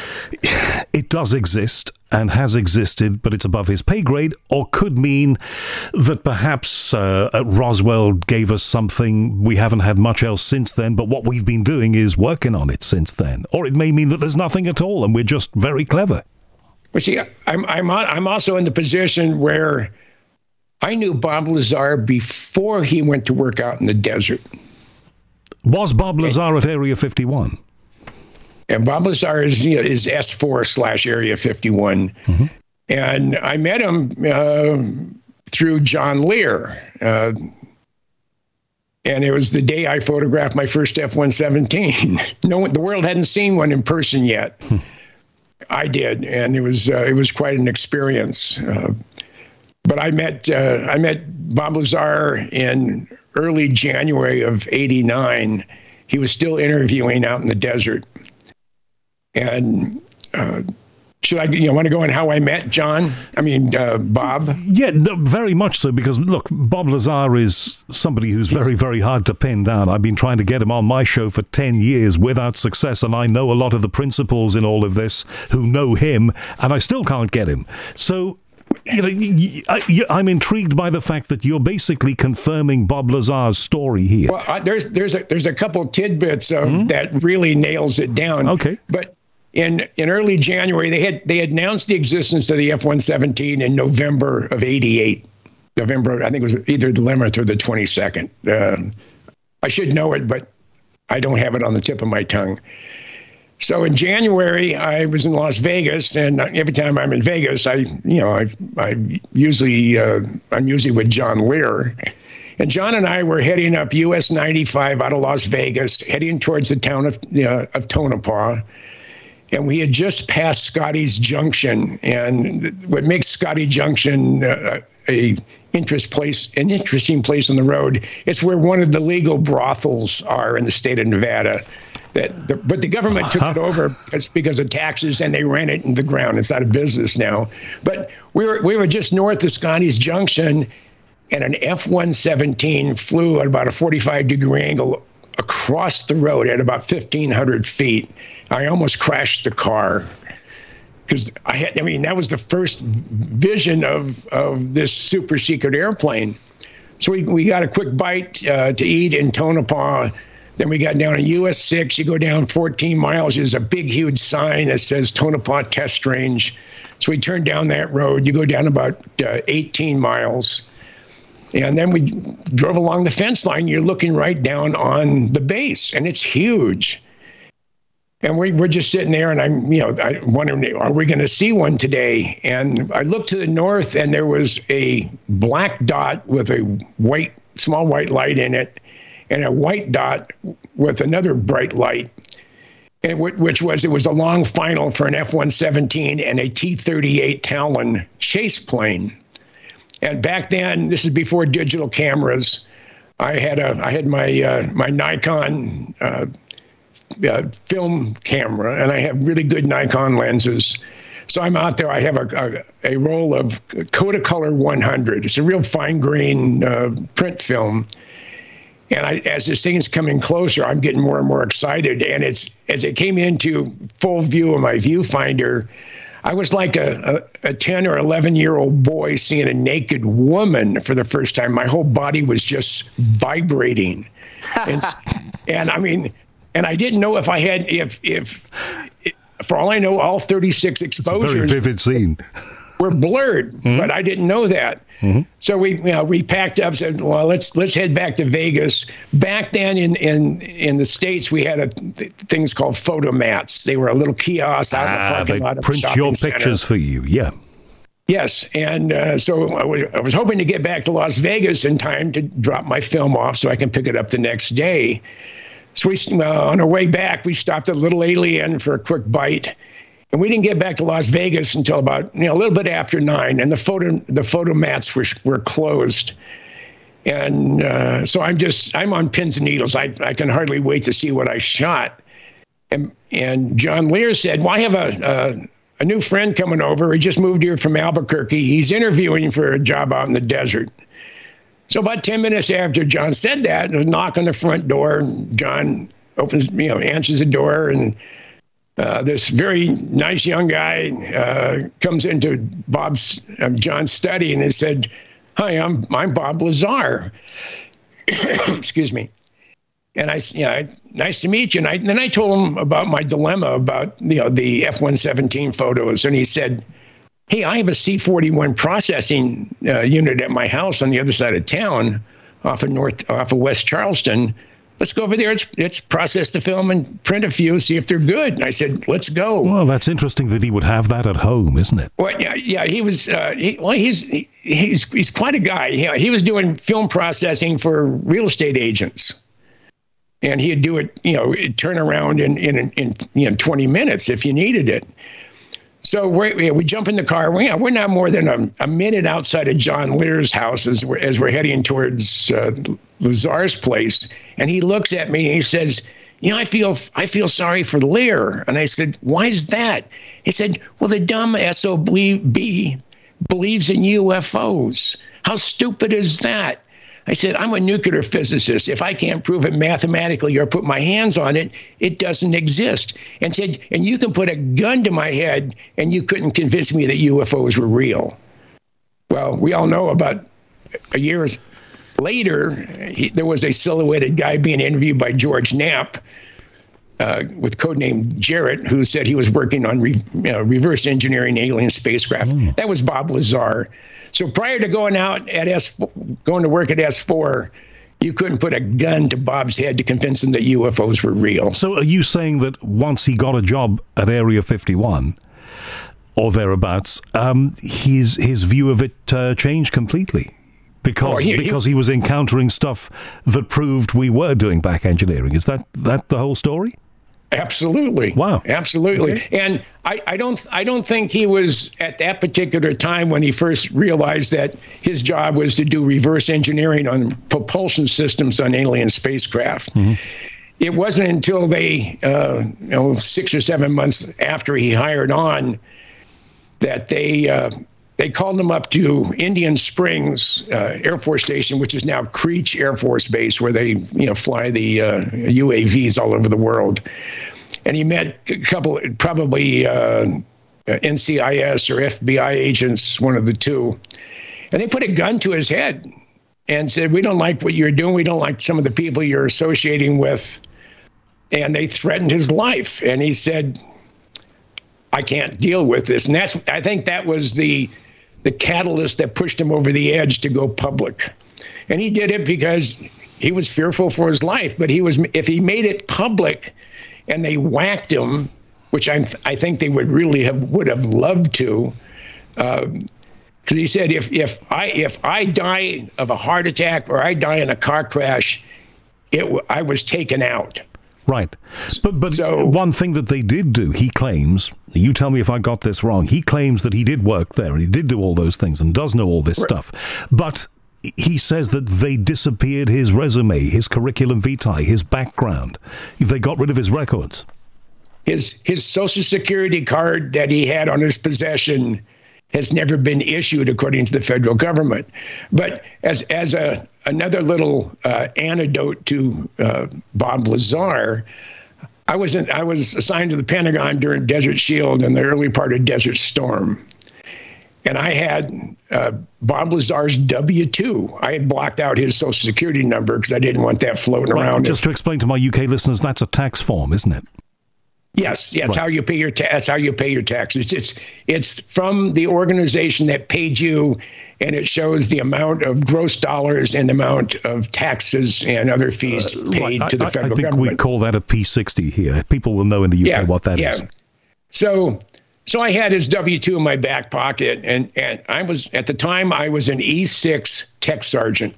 it does exist and has existed, but it's above his pay grade, or could mean that perhaps uh, Roswell gave us something we haven't had much else since then, but what we've been doing is working on it since then. Or it may mean that there's nothing at all and we're just very clever. Well, see, I'm, I'm, I'm also in the position where I knew Bob Lazar before he went to work out in the desert. Was Bob Lazar at Area fifty-one? And Bob Lazar is, you know, is S four slash Area fifty-one. Mm-hmm. And I met him uh, through John Lear. Uh, and it was the day I photographed my first F one seventeen. No, the world hadn't seen one in person yet. Hmm. I did, and it was uh, it was quite an experience. Uh, But I met uh, I met Bob Lazar in early January of eighty-nine. He was still interviewing out in the desert. And uh, should I, you know, want to go on how I met John? I mean, uh, Bob? Yeah, no, very much so, because, look, Bob Lazar is somebody who's very, very hard to pin down. I've been trying to get him on my show for ten years without success, and I know a lot of the principals in all of this who know him, and I still can't get him. So, you know, I'm intrigued by the fact that you're basically confirming Bob Lazar's story here. Well, uh, there's there's a there's a couple tidbits of, mm-hmm. that really nails it down. Okay, but in in early January, they had they announced the existence of the F one seventeen in November of eighty-eight. November, I think it was either the eleventh or the twenty-second. Uh, I should know it, but I don't have it on the tip of my tongue. So in January, I was in Las Vegas, and every time I'm in Vegas, I, you know, I, I usually, uh, I'm usually with John Lear, and John and I were heading up U S ninety-five out of Las Vegas, heading towards the town of uh, of Tonopah, and we had just passed Scotty's Junction, and what makes Scotty Junction uh, a interest place, an interesting place on the road, it's where one of the legal brothels are in the state of Nevada. That the, but the government took it over because, because of taxes, and they ran it into the ground. It's out of business now. But we were we were just north of Scotty's Junction, and an F one seventeen flew at about a forty-five degree angle across the road at about fifteen hundred feet. I almost crashed the car because I had. I mean, that was the first vision of of this super secret airplane. So we we got a quick bite uh, to eat in Tonopah. Then we got down to U S six. You go down fourteen miles. There's a big, huge sign that says Tonopah Test Range. So we turned down that road. You go down about uh, eighteen miles. And then we drove along the fence line. You're looking right down on the base, and it's huge. And we, we're just sitting there, and I'm, you know, I wondering, are we going to see one today? And I looked to the north, and there was a black dot with a white, small white light in it, and a white dot with another bright light, and w- which was, it was a long final for an F one seventeen and a T thirty-eight Talon chase plane. And back then, this is before digital cameras, I had a, I had my uh, my Nikon uh, uh, film camera, and I have really good Nikon lenses. So I'm out there. I have a, a, a roll of Kodacolor one hundred. It's a real fine grain uh, print film. And I, as this thing's coming closer, I'm getting more and more excited. And it's as it came into full view of my viewfinder, I was like a, a, a ten or eleven year old boy seeing a naked woman for the first time. My whole body was just vibrating. and, and I mean, and I didn't know if I had, if, if, if for all I know, all thirty-six exposures it's a very vivid scene. were blurred, mm-hmm. but I didn't know that. Mm-hmm. So we, you know, we packed up, said, well, let's let's head back to Vegas. Back then in in, in the States, we had a, th- things called photomats. They were a little kiosk out in the ah, parking lot of print a shopping your pictures center. for you, yeah. Yes, and uh, so I was, I was hoping to get back to Las Vegas in time to drop my film off so I can pick it up the next day. So we, uh, on our way back, we stopped at Little Alien for a quick bite. And we didn't get back to Las Vegas until about, you know, a little bit after nine, and the photo the photomats were were closed. And uh, so I'm just I'm on pins and needles. I I can hardly wait to see what I shot. And and John Lear said, "Well, I have a a, a new friend coming over. He just moved here from Albuquerque. He's interviewing for a job out in the desert." So about ten minutes after John said that, a knock on the front door. John opens, you know, answers the door, and Uh, this very nice young guy uh, comes into Bob's, uh, John's study, and he said, "Hi, I'm I'm Bob Lazar." Excuse me. And I, you know, nice to meet you. And, I, and then I told him about my dilemma about, you know, the F one seventeen photos, and he said, "Hey, I have a C forty-one processing uh, unit at my house on the other side of town, off of North, off of West Charleston. Let's go over there. Let's, let's process the film and print a few, see if they're good." And I said, "Let's go." Well, that's interesting that he would have that at home, isn't it? Well, yeah, yeah. He was. Uh, he, well, he's he, he's he's quite a guy. He, he was doing film processing for real estate agents, and he'd do it. You know, turn around in in in you know twenty minutes if you needed it. So we we jump in the car. We, we're not more than a, a minute outside of John Lear's house as we're, as we're heading towards uh, Lazar's place. And he looks at me and he says, "You know, I feel I feel sorry for Lear." And I said, "Why is that?" He said, "Well, the dumb S O B believes in U F Os. How stupid is that?" I said, "I'm a nuclear physicist. If I can't prove it mathematically or put my hands on it, it doesn't exist." And said, "And you can put a gun to my head and you couldn't convince me that U F Os were real." Well, we all know about a year later, he, there was a silhouetted guy being interviewed by George Knapp uh, with codename Jarrett, who said he was working on re, you know, reverse engineering alien spacecraft. Mm. That was Bob Lazar. So prior to going out at S, going to work at S four, you couldn't put a gun to Bob's head to convince him that U F Os were real. So are you saying that once he got a job at Area fifty-one or thereabouts, um, his his view of it uh, changed completely because oh, he, because he, he was encountering stuff that proved we were doing back engineering? Is that that the whole story? Absolutely. Wow. Absolutely. Okay. And I, I don't I don't think he was at that particular time when he first realized that his job was to do reverse engineering on propulsion systems on alien spacecraft. Mm-hmm. It wasn't until they, uh, you know, six or seven months after he hired on that they uh, they called him up to Indian Springs uh, Air Force Station, which is now Creech Air Force Base, where they, you know, fly the uh, U A Vs all over the world. And he met a couple, probably uh, N C I S or F B I agents, one of the two. And they put a gun to his head and said, "We don't like what you're doing. We don't like some of the people you're associating with." And they threatened his life. And he said, "I can't deal with this." And that's, I think that was the the catalyst that pushed him over the edge to go public. And he did it because he was fearful for his life. But he was, if he made it public and they whacked him, which I I think they would really have would have loved to, because um, he said, if if I if I die of a heart attack or I die in a car crash, it I was taken out. Right. But but so, one thing that they did do, he claims, you tell me if I got this wrong, he claims that he did work there and he did do all those things and does know all this right. stuff. But he says that they disappeared his resume, his curriculum vitae, his background. They got rid of his records. His his Social Security card that he had on his possession has never been issued, according to the federal government. But as as a another little uh, anecdote to uh, Bob Lazar, I was in, I was assigned to the Pentagon during Desert Shield in the early part of Desert Storm, and I had uh, Bob Lazar's W two. I had blocked out his Social Security number because I didn't want that floating Right, around. just to explain to my U K listeners, that's a tax form, isn't it? Yes, yeah, that's Right. how you pay your ta- that's how you pay your taxes. It's it's from the organization that paid you, and it shows the amount of gross dollars and the amount of taxes and other fees Uh, paid right. to the I, federal I think government. we call that a P sixty here. People will know in the U K yeah, what that yeah. is. So so I had his W two in my back pocket, and and I was at the time I was an E six tech sergeant,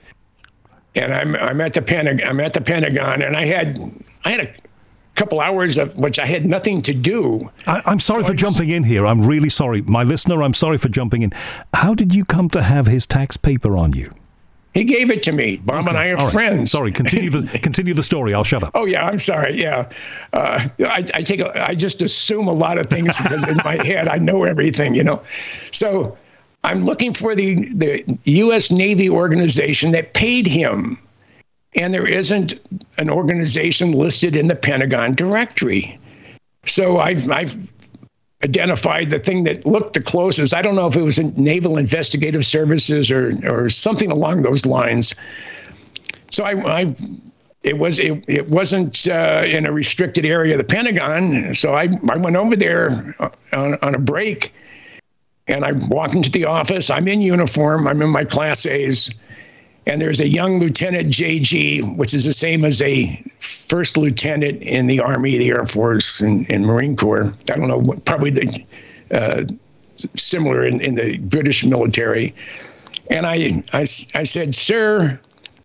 and I'm I'm at the Pentagon. I'm at the Pentagon, and I had I had a couple hours of which I had nothing to do. I, I'm sorry So for I just- jumping in here. I'm really sorry. My listener, I'm sorry for jumping in. How did you come to have his tax paper on you? He gave it to me. Bob and I are All right. friends. Sorry, continue the continue the story. I'll shut up. Oh yeah, I'm sorry. Yeah, uh, I, I take a, I just assume a lot of things because in my head I know everything, you know. So I'm looking for the the U S Navy organization that paid him, and there isn't an organization listed in the Pentagon directory. So I've I've identified the thing that looked the closest. I don't know if it was in Naval Investigative Services or or something along those lines. So I, I it was it, it wasn't uh, in a restricted area of the Pentagon. So I, I went over there on, on a break, and I walked into the office. I'm in uniform. I'm in my Class A's, and there's a young Lieutenant J G, which is the same as a first lieutenant in the Army, the Air Force, and, and Marine Corps. I don't know, what, probably the uh, similar in, in the British military. And I, I, I said, sir,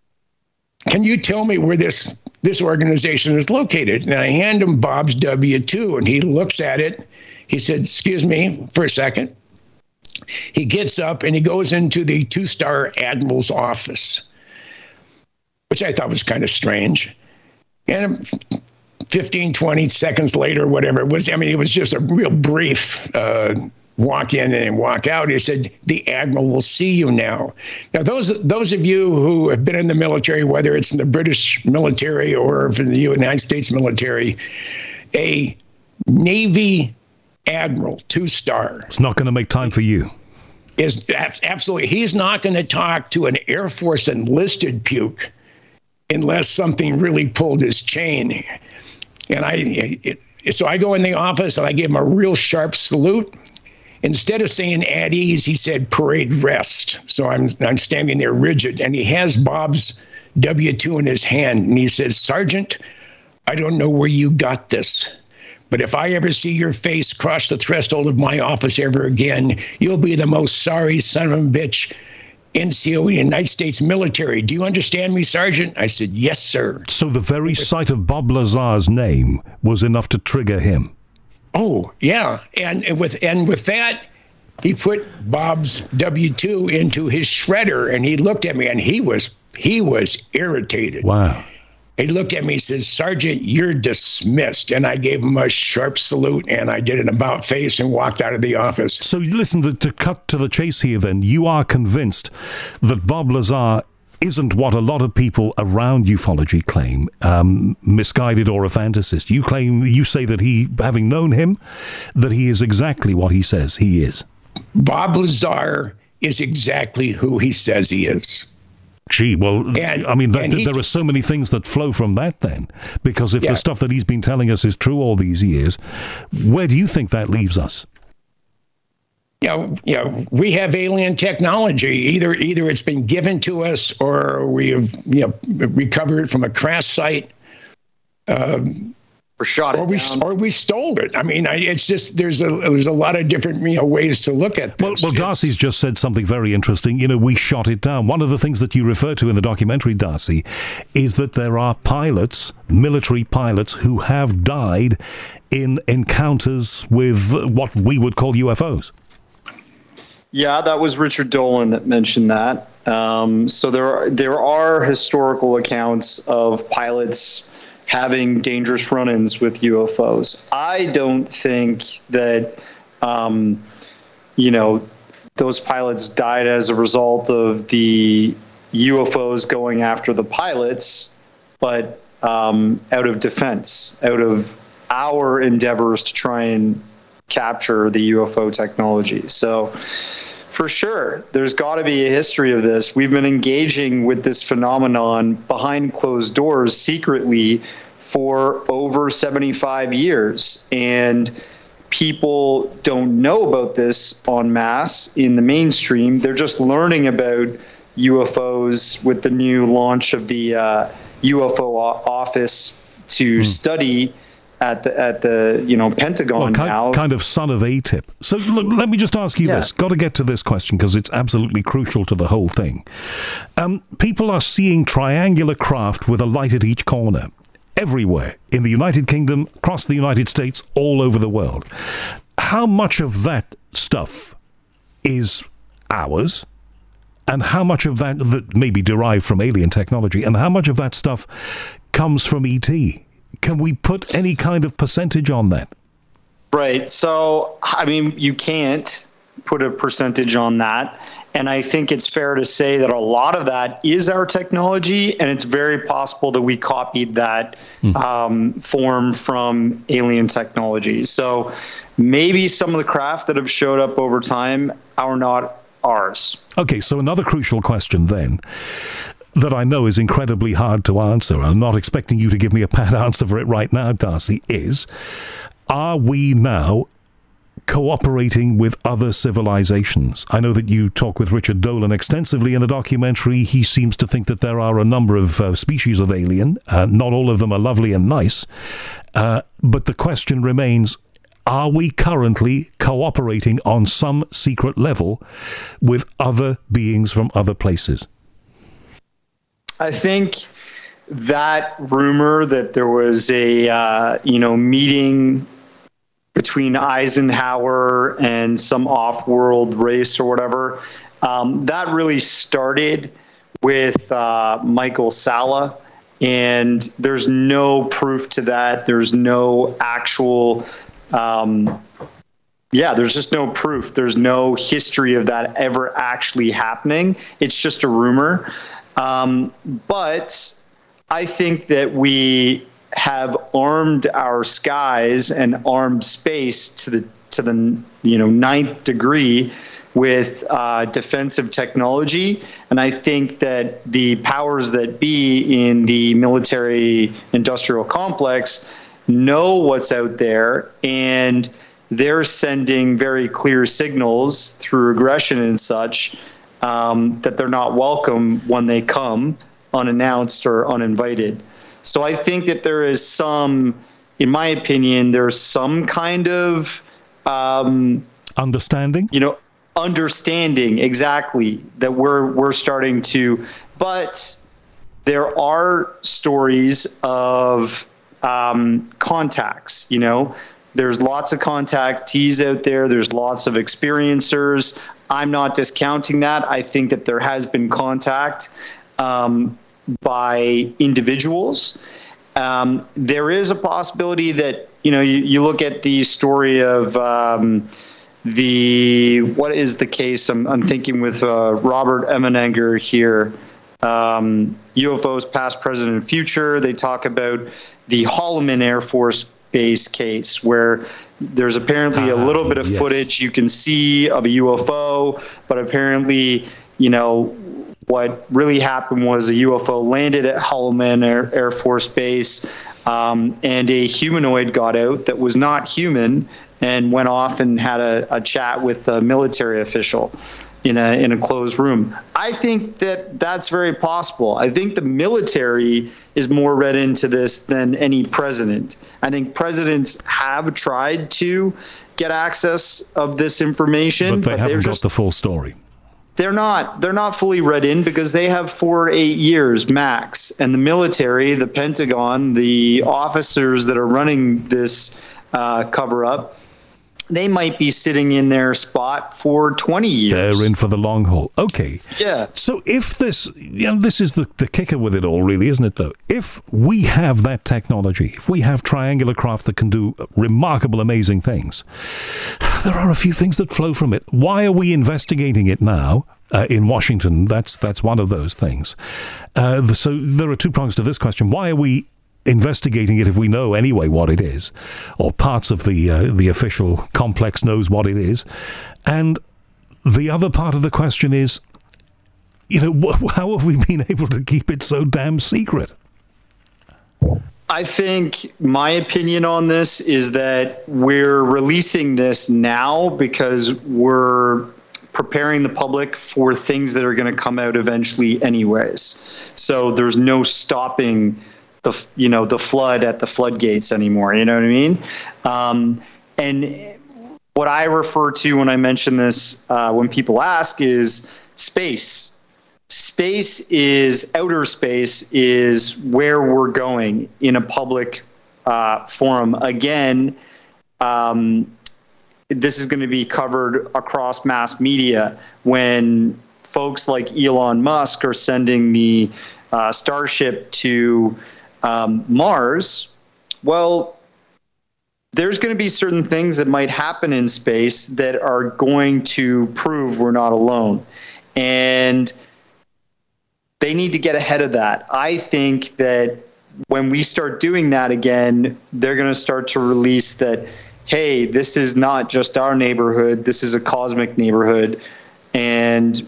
can you tell me where this this organization is located? And I hand him Bob's W two, and he looks at it. He said, excuse me for a second. He gets up and he goes into the two-star admiral's office, which I thought was kind of strange. And fifteen, twenty seconds later, whatever it was, I mean, it was just a real brief uh, walk in and walk out. He said, the admiral will see you now. Now, those those of you who have been in the military, whether it's in the British military or in the United States military, a Navy admiral, two-star, It's not going to make time for you. is absolutely, he's not going to talk to an Air Force enlisted puke unless something really pulled his chain. And I, it, so I go in the office and I give him a real sharp salute. Instead of saying at ease, he said parade rest. So I'm I'm standing there rigid, and he has Bob's W two in his hand, and he says, Sergeant, I don't know where you got this, but if I ever see your face cross the threshold of my office ever again, you'll be the most sorry son of a bitch N C O in the United States military. Do you understand me, Sergeant? I said, yes, sir. So the very sight of Bob Lazar's name was enough to trigger him. Oh, yeah. And, and with and with that, he put Bob's W two into his shredder, and he looked at me, and he was he was irritated. Wow. He looked at me and says, Sergeant, you're dismissed. And I gave him a sharp salute, and I did an about face and walked out of the office. So listen, to, to cut to the chase here then, you are convinced that Bob Lazar isn't what a lot of people around ufology claim, um, misguided or a fantasist. You claim, you say that he, having known him, that he is exactly what he says he is. Bob Lazar is exactly who he says he is. Gee, well, And- I mean, that, and he- there are so many things that flow from that then, because if Yeah. the stuff that he's been telling us is true all these years, where do you think that leaves us? Yeah, yeah, we have alien technology. Either either it's been given to us, or we have you know recovered it from a crash site, um, Or shot or it we down. or we stole it. I mean, I, it's just there's a there's a lot of different you know ways to look at this. Well, well, It's- Darcy's just said something very interesting. You know, we shot it down. One of the things that you refer to in the documentary, Darcy, is that there are pilots, military pilots, who have died in encounters with what we would call U F Os. Yeah, that was Richard Dolan that mentioned that. Um, so there are, there are historical accounts of pilots having dangerous run-ins with U F Os. I don't think that, um, you know, those pilots died as a result of the U F Os going after the pilots, but um, out of defense, out of our endeavors to try and capture the U F O technology. So for sure, there's got to be a history of this. We've been engaging with this phenomenon behind closed doors secretly for over seventy-five years. And people don't know about this en masse in the mainstream. They're just learning about U F Os with the new launch of the uh, U F O office to mm. study at the at the you know Pentagon well, kind, now. Kind of son of A T I P. So look, let me just ask you yeah. this. Got to get to this question because it's absolutely crucial to the whole thing. Um, people are seeing triangular craft with a light at each corner everywhere in the United Kingdom, across the United States, all over the world. How much of that stuff is ours? And how much of that that may be derived from alien technology? And how much of that stuff comes from E T? Can we put any kind of percentage on that? Right. So, I mean, you can't put a percentage on that. And I think it's fair to say that a lot of that is our technology, and it's very possible that we copied that mm. um, form from alien technology. So maybe some of the craft that have showed up over time are not ours. Okay, so another crucial question then, that I know is incredibly hard to answer, I'm not expecting you to give me a pat answer for it right now, Darcy, is, are we now cooperating with other civilizations? I know that you talk with Richard Dolan extensively in the documentary. He seems to think that there are a number of uh, species of alien. Uh, not all of them are lovely and nice. Uh, but the question remains, are we currently cooperating on some secret level with other beings from other places? I think that rumor that there was a, uh, you know, meeting between Eisenhower and some off-world race or whatever, um, that really started with uh, Michael Salla, and there's no proof to that. There's no actual, um, yeah, there's just no proof. There's no history of that ever actually happening. It's just a rumor. Um, but I think that we have armed our skies and armed space to the to the you know ninth degree with uh, defensive technology, and I think that the powers that be in the military-industrial complex know what's out there, and they're sending very clear signals through aggression and such um, that they're not welcome when they come unannounced or uninvited. So I think that there is some, in my opinion, there's some kind of um, understanding. You know, understanding exactly that we're we're starting to. But there are stories of um, contacts. You know, there's lots of contactees out there. There's lots of experiencers. I'm not discounting that. I think that there has been contact Um, by individuals. Um, there is a possibility that, you know, you, you look at the story of um, the, what is the case? I'm, I'm thinking with uh, Robert Emenenger here, um, U F Os past, present, and future. They talk about the Holloman Air Force Base case where there's apparently uh, a little bit of yes. footage you can see of a U F O, but apparently, you know, what really happened was a U F O landed at Holloman Air, Air Force Base, um, and a humanoid got out that was not human and went off and had a, a chat with a military official in a in a closed room. I think that that's very possible. I think the military is more read into this than any president. I think presidents have tried to get access of this information, but they but haven't got just, the full story. They're not. They're not fully read in because they have four to eight years max. And the military, the Pentagon, the officers that are running this uh, cover-up, they might be sitting in their spot for twenty years. They're in for the long haul. Okay. Yeah. So if this, you know, this is the, the kicker with it all, really, isn't it, though? If we have that technology, if we have triangular craft that can do remarkable, amazing things, there are a few things that flow from it. Why are we investigating it now? Uh, in Washington, that's that's one of those things. Uh, the, so there are two prongs to this question. Why are we investigating it if we know anyway what it is, or parts of the uh, the official complex knows what it is? And the other part of the question is, you know, wh- how have we been able to keep it so damn secret? I think my opinion on this is that we're releasing this now because we're preparing the public for things that are going to come out eventually anyways. So there's no stopping the, you know, the flood at the floodgates anymore. You know what I mean? Um, and what I refer to when I mention this, uh, when people ask, is space. Space is, outer space is where we're going in a public uh, forum. Again, um, this is going to be covered across mass media when folks like Elon Musk are sending the uh, Starship to um, Mars. Well, there's going to be certain things that might happen in space that are going to prove we're not alone. And they need to get ahead of that. I think that when we start doing that again, they're going to start to release that, hey, this is not just our neighborhood, this is a cosmic neighborhood. And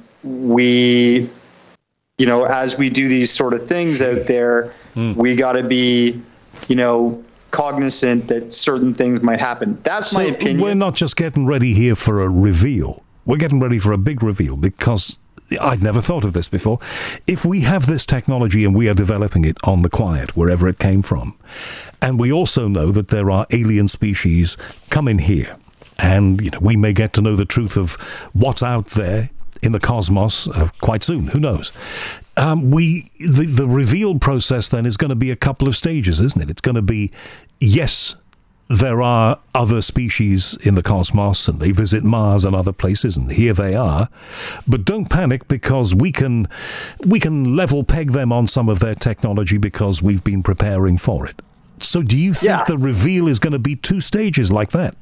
we, you know, as we do these sort of things out there, mm. we got to be, you know, cognizant that certain things might happen. That's so my opinion. We're not just getting ready here for a reveal. We're getting ready for a big reveal, because I've never thought of this before. If we have this technology and we are developing it on the quiet, wherever it came from, and we also know that there are alien species coming here, and you know, we may get to know the truth of what's out there in the cosmos uh, quite soon. Who knows? Um, we the, the reveal process then is going to be a couple of stages, isn't it? It's going to be, yes, there are other species in the cosmos, and they visit Mars and other places, and here they are. But don't panic, because we can we can level peg them on some of their technology because we've been preparing for it. So do you think yeah. the reveal is going to be two stages like that?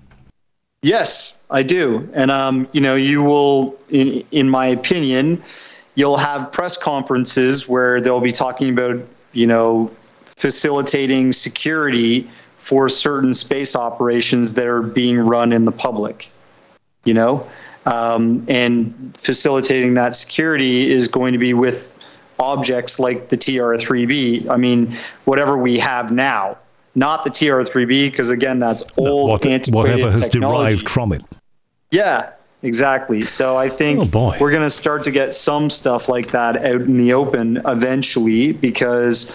Yes, I do. And, um, you know, you will, in, in my opinion, you'll have press conferences where they'll be talking about, you know, facilitating security for certain space operations that are being run in the public, you know, um, and facilitating that security is going to be with objects like the T R three B. I mean, whatever we have now, not the T R three B, because again, that's old, what, antiquated whatever has technology. derived from it. Yeah, exactly. So I think oh we're going to start to get some stuff like that out in the open eventually, because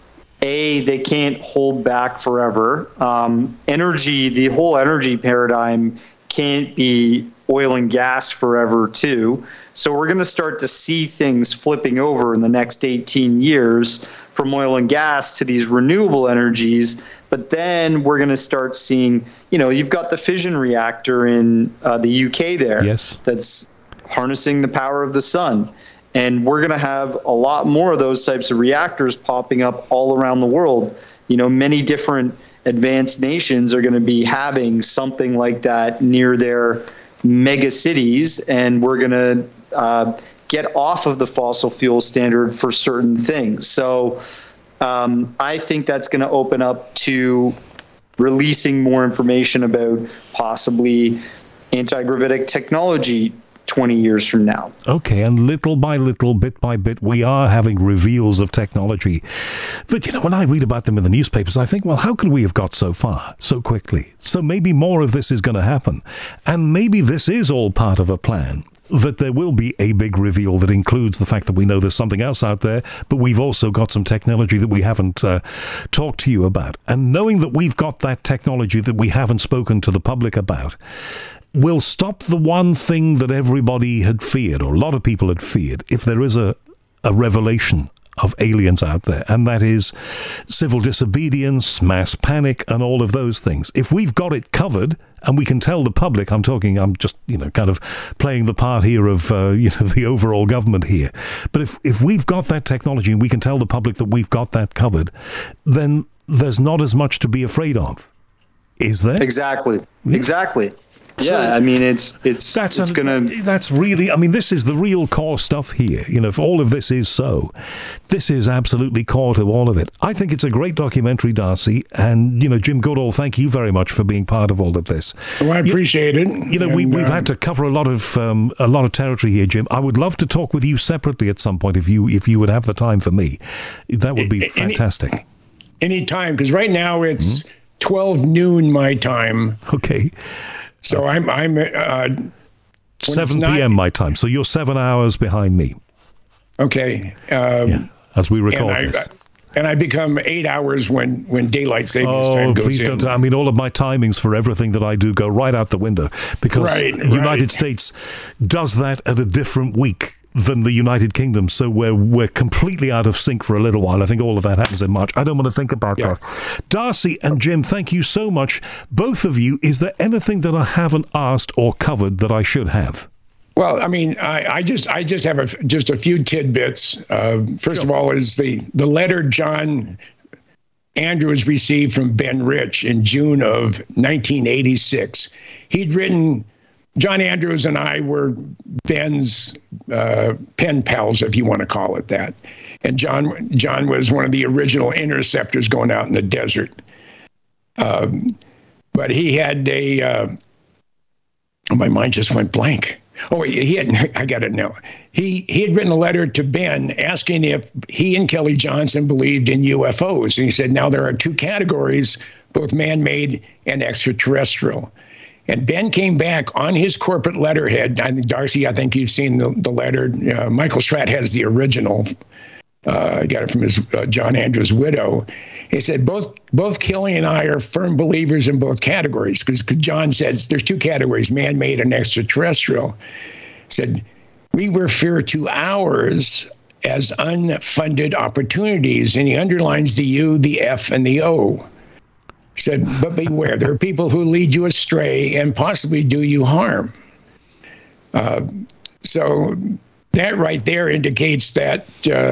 A, they can't hold back forever. Um, energy, the whole energy paradigm can't be oil and gas forever too. So we're going to start to see things flipping over in the next eighteen years from oil and gas to these renewable energies. But then we're going to start seeing, you know, you've got the fission reactor in uh, the U K there. Yes. That's harnessing the power of the sun. And we're going to have a lot more of those types of reactors popping up all around the world. You know, many different advanced nations are going to be having something like that near their mega cities, and we're going to uh, get off of the fossil fuel standard for certain things. So um, I think that's going to open up to releasing more information about possibly anti-gravitic technology twenty years from now. Okay, and little by little, bit by bit, we are having reveals of technology that, you know, when I read about them in the newspapers, I think, well, how could we have got so far so quickly? So maybe more of this is going to happen. And maybe this is all part of a plan, that there will be a big reveal that includes the fact that we know there's something else out there, but we've also got some technology that we haven't uh, talked to you about. And knowing that we've got that technology that we haven't spoken to the public about, will stop the one thing that everybody had feared, or a lot of people had feared. If there is a, a revelation of aliens out there, and that is civil disobedience, mass panic, and all of those things. If we've got it covered, and we can tell the public, I'm talking, I'm just, you know, kind of playing the part here of, uh, you know, the overall government here. But if, if we've got that technology and we can tell the public that we've got that covered, then there's not as much to be afraid of. Is there? Exactly. Yeah. Exactly. So yeah, I mean, it's it's that's it's a, gonna. That's really. I mean, this is the real core stuff here. You know, if all of this is so, this is absolutely core to all of it. I think it's a great documentary, Darcy, and you know, Jim Goodall, thank you very much for being part of all of this. Well, I appreciate you, it. You know, and, we we've uh, had to cover a lot of um, a lot of territory here, Jim. I would love to talk with you separately at some point if you if you would have the time for me. That would be any, fantastic. Any time, because right now it's mm-hmm. twelve noon my time. Okay. So I'm I'm uh, seven p.m. my time. So you're seven hours behind me. Okay. Um, yeah, as we record and I, this. And I become eight hours when, when daylight savings oh, time goes please in. don't. I mean, all of my timings for everything that I do go right out the window because right, the United right. States does that at a different week than the United Kingdom, so we're we're completely out of sync for a little while. I think all of that happens in March. I don't want to think about yeah. that. Darcy and Jim, thank you so much, both of you. Is there anything that I haven't asked or covered that I should have? Well, I mean, I, I just I just have a, just a few tidbits. Uh, first sure. of all, is the the letter John Andrews received from Ben Rich in June of nineteen eighty-six. He'd written. John Andrews and I were Ben's uh, pen pals, if you want to call it that. And John John was one of the original interceptors going out in the desert. Um, but he had a, uh, my mind just went blank. Oh, he had, I got it now. He, he had written a letter to Ben asking if he and Kelly Johnson believed in U F Os. And he said, now there are two categories, both man-made and extraterrestrial. And Ben came back on his corporate letterhead. I think, Darcy, I think you've seen the, the letter. Uh, Michael Stratt has the original. Uh, I got it from his uh, John Andrews' widow. He said, both both Kelly and I are firm believers in both categories, because John says there's two categories, man-made and extraterrestrial. He said, we refer to ours as unfunded opportunities, and he underlines the U, the F, and the O. Said, but beware, there are people who lead you astray and possibly do you harm. Uh, so that right there indicates that uh,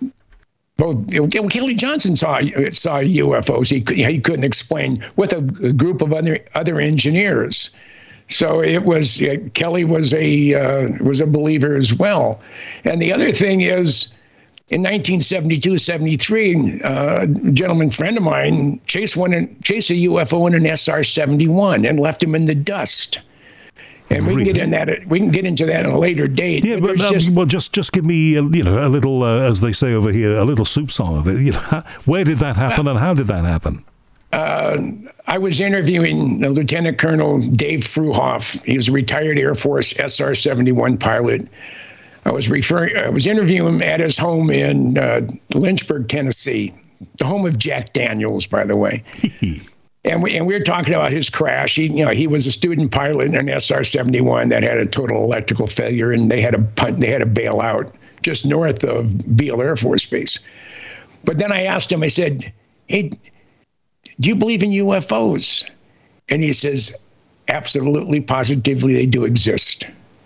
both Kelly Johnson saw saw U F Os. He he couldn't explain with a, a group of other other engineers. So it was uh, Kelly was a uh, was a believer as well. And the other thing is, in nineteen seventy-two, seventy-three, uh, a gentleman friend of mine chased one in, chased a U F O in an S R seventy-one and left him in the dust. And we really? can get in that. We can get into that at a later date. Yeah, but, but um, just, well, just just give me a, you know a little, uh, as they say over here, a little soup song of it. You know, where did that happen, well, and how did that happen? Uh, I was interviewing Lieutenant Colonel Dave Fruhoff. He was a retired Air Force S R seventy-one pilot. I was referring. I was interviewing him at his home in uh, Lynchburg, Tennessee, the home of Jack Daniels, by the way. And we and we were talking about his crash. He, you know, he was a student pilot in an S R seventy-one that had a total electrical failure, and they had to punt, they had to bail out just north of Beale Air Force Base. But then I asked him. I said, "Hey, do you believe in U F Os?" And he says, "Absolutely, positively, they do exist."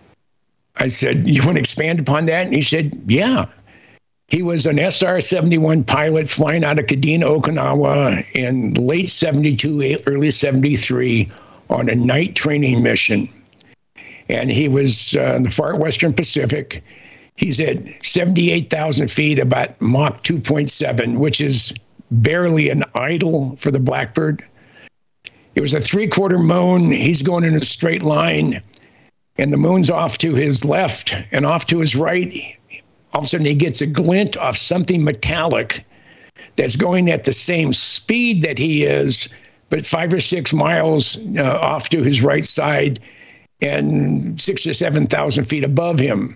I said, "You want to expand upon that?" And he said, "Yeah." He was an S R seventy-one pilot flying out of Kadena, Okinawa in late seventy-two, early seventy-three on a night training mission. And he was uh, in the far western Pacific. He's at seventy-eight thousand feet, about Mach two point seven, which is barely an idle for the Blackbird. It was a three-quarter moon. He's going in a straight line, and the moon's off to his left and off to his right. All of a sudden, he gets a glint of something metallic that's going at the same speed that he is, but five or six miles uh, off to his right side and six or seven thousand feet above him.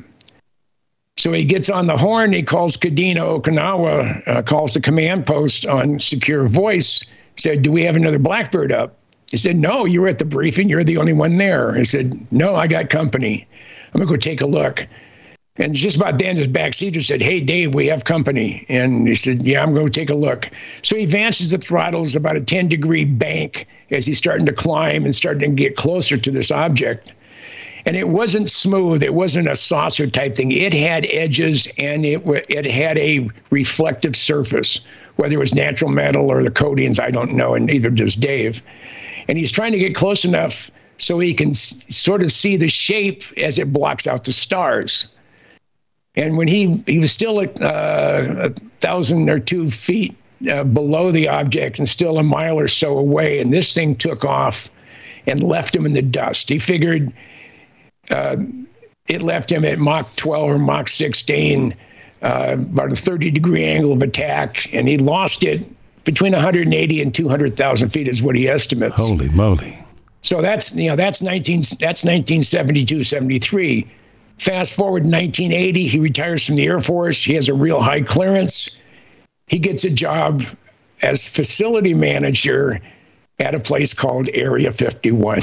So he gets on the horn. He calls Kadena, Okinawa, uh, calls the command post on secure voice, said, "Do we have another Blackbird up?" He said, "No, you were at the briefing. You're the only one there." He said, "No, I got company. I'm going to go take a look." And just about then, his backseater said, "Hey, Dave, we have company." And he said, "Yeah, I'm going to take a look." So he advances the throttles about a ten-degree bank as he's starting to climb and starting to get closer to this object. And it wasn't smooth. It wasn't a saucer type thing. It had edges, and it it had a reflective surface, whether it was natural metal or the coatings, I don't know, and neither does Dave. And he's trying to get close enough so he can s- sort of see the shape as it blocks out the stars. And when he, he was still at uh, a thousand or two feet uh, below the object and still a mile or so away, and this thing took off and left him in the dust. He figured uh, it left him at Mach twelve or Mach sixteen, uh, about a thirty degree angle of attack, and he lost it between one hundred eighty and two hundred thousand feet is what he estimates. Holy moly. So that's, you know, that's nineteen, that's nineteen seventy-two, seventy-three. Fast forward nineteen eighty, he retires from the Air Force. He has a real high clearance. He gets a job as facility manager at a place called Area fifty-one.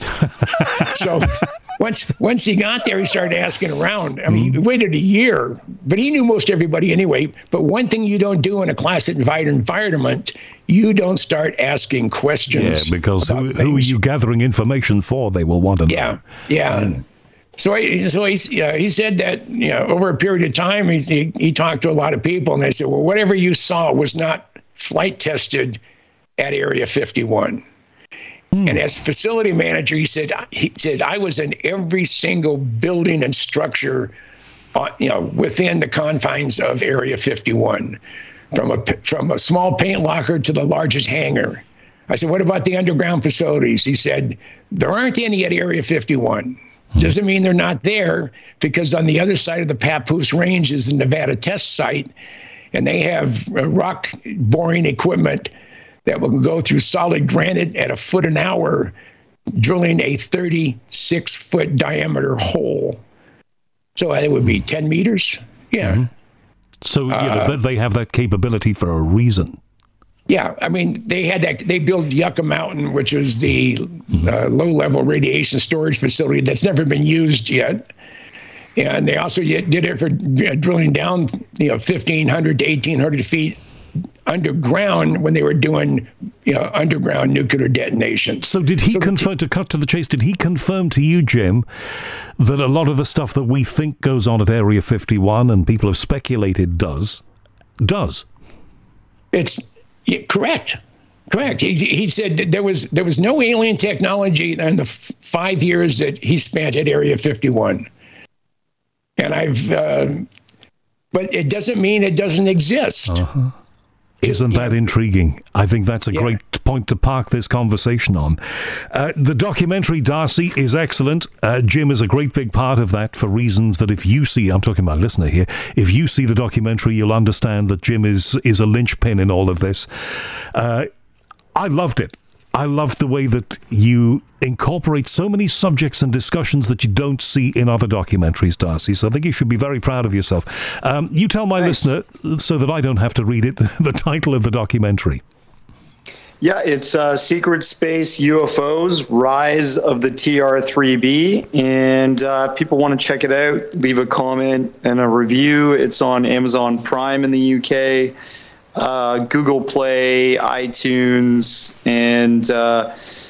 So once once he got there, he started asking around. I mean, he waited a year, but he knew most everybody anyway. But one thing you don't do in a classified environment, you don't start asking questions. Yeah, because who, who are you gathering information for? They will want to know. Yeah, yeah. Mm. So he, so he, uh, he said that, you know, over a period of time, he, he he talked to a lot of people, and they said, well, whatever you saw was not flight tested at Area fifty-one. Hmm. And as facility manager, he said, he said, I was in every single building and structure, uh, you know, within the confines of Area fifty-one, from a from a small paint locker to the largest hangar. I said, what about the underground facilities? He said, there aren't any at Area fifty-one. Doesn't mean they're not there, because on the other side of the Papoose Range is the Nevada test site, and they have rock boring equipment that will go through solid granite at a foot an hour, drilling a thirty-six foot diameter hole. So it would be ten meters. Yeah. Mm-hmm. So you uh, know, they have that capability for a reason. Yeah, I mean, they had that. They built Yucca Mountain, which is the uh, low-level radiation storage facility that's never been used yet, and they also did it for drilling down, you know, fifteen hundred to eighteen hundred feet underground when they were doing, you know, underground nuclear detonations. So, did he so confirm? To cut to the chase, did he confirm to you, Jim, that a lot of the stuff that we think goes on at Area fifty-one and people have speculated does, does? It's. Yeah, correct, correct. He he said that there was there was no alien technology in the f- five years that he spent at Area fifty-one, and I've. Uh, but it doesn't mean it doesn't exist. Uh-huh. Isn't that yeah. intriguing? I think that's a yeah. great point to park this conversation on. Uh, the documentary, Darcy, is excellent. Uh, Jim is a great big part of that for reasons that if you see, I'm talking about a listener here, if you see the documentary, you'll understand that Jim is, is a linchpin in all of this. Uh, I loved it. I loved the way that you incorporate so many subjects and discussions that you don't see in other documentaries, Darcy. So I think you should be very proud of yourself. Um, you tell my Thanks. listener, so that I don't have to read it, the title of the documentary. Yeah, it's uh, Secret Space U F Os, Rise of the T R three B. And uh, people want to check it out, leave a comment and a review. It's on Amazon Prime in the U K. Uh, Google Play, iTunes, and uh,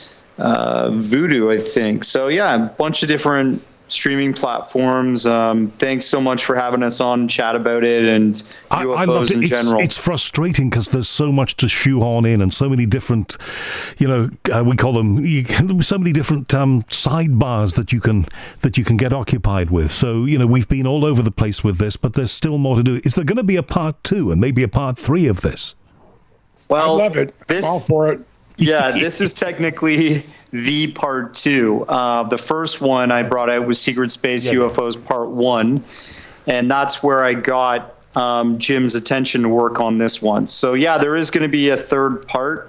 uh, Vudu, I think. So, yeah, a bunch of different streaming platforms. Um, thanks so much for having us on and chat about it and I, U F Os I loved it. in It's, general. it's frustrating because there's so much to shoehorn in and so many different, you know, uh, we call them, you, so many different um, sidebars that you can that you can get occupied with. So, you know, we've been all over the place with this, but there's still more to do. Is there going to be a part two and maybe a part three of this? Well, I love it. This, all for it. Yeah, this is technically the part two. Uh, the first one I brought out was Secret Space yeah. U F Os Part One, and that's where I got um, Jim's attention to work on this one. So yeah, there is going to be a third part,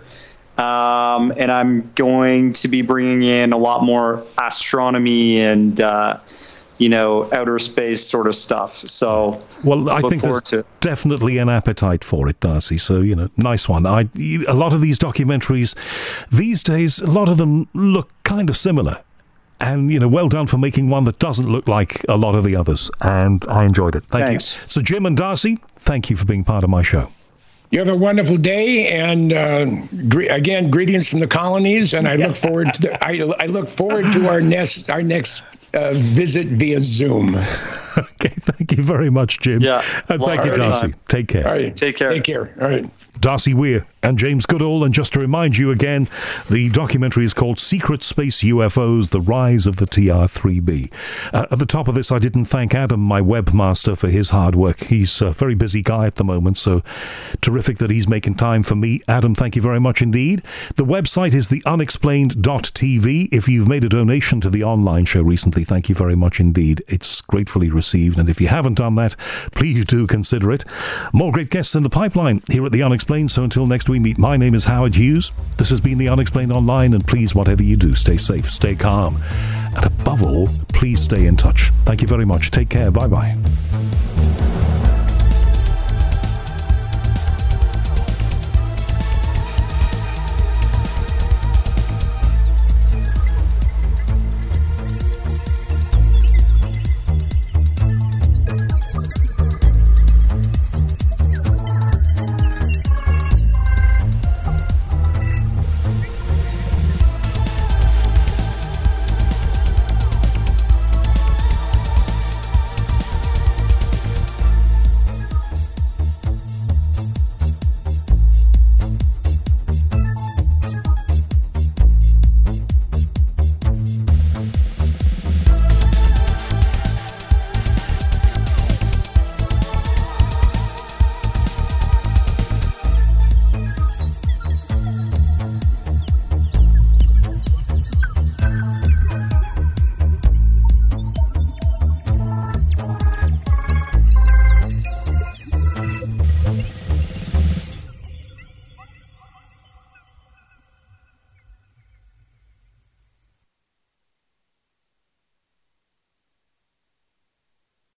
um, and I'm going to be bringing in a lot more astronomy and uh, you know, outer space sort of stuff. So well, I think there's to. definitely an appetite for it, Darcy. So, you know, nice one. I, a lot of these documentaries these days, a lot of them look kind of similar. And, you know, well done for making one that doesn't look like a lot of the others. And I enjoyed it. Thank Thanks. you. So, Jim and Darcy, thank you for being part of my show. You have a wonderful day, and uh, gre- again, greetings from the colonies. And I look forward to the, I, I look forward to our next our next uh, visit via Zoom. Okay, thank you very much, Jim. Yeah, and thank you, Darcy. time. Take care. All right, Take care. Take care. All right. Darcy Weir and James Goodall. And just to remind you again, the documentary is called Secret Space U F Os, The Rise of the T R three B. Uh, at the top of this, I didn't thank Adam, my webmaster, for his hard work. He's a very busy guy at the moment, so terrific that he's making time for me. Adam, thank you very much indeed. The website is the unexplained dot t v. If you've made a donation to the online show recently, thank you very much indeed. It's gratefully received, and if you haven't done that, please do consider it. More great guests in the pipeline here at The Unexplained. So until next we meet, my name is Howard Hughes. This has been The Unexplained Online, and please, whatever you do, stay safe, stay calm, and above all, please stay in touch. Thank you very much. Take care. Bye-bye.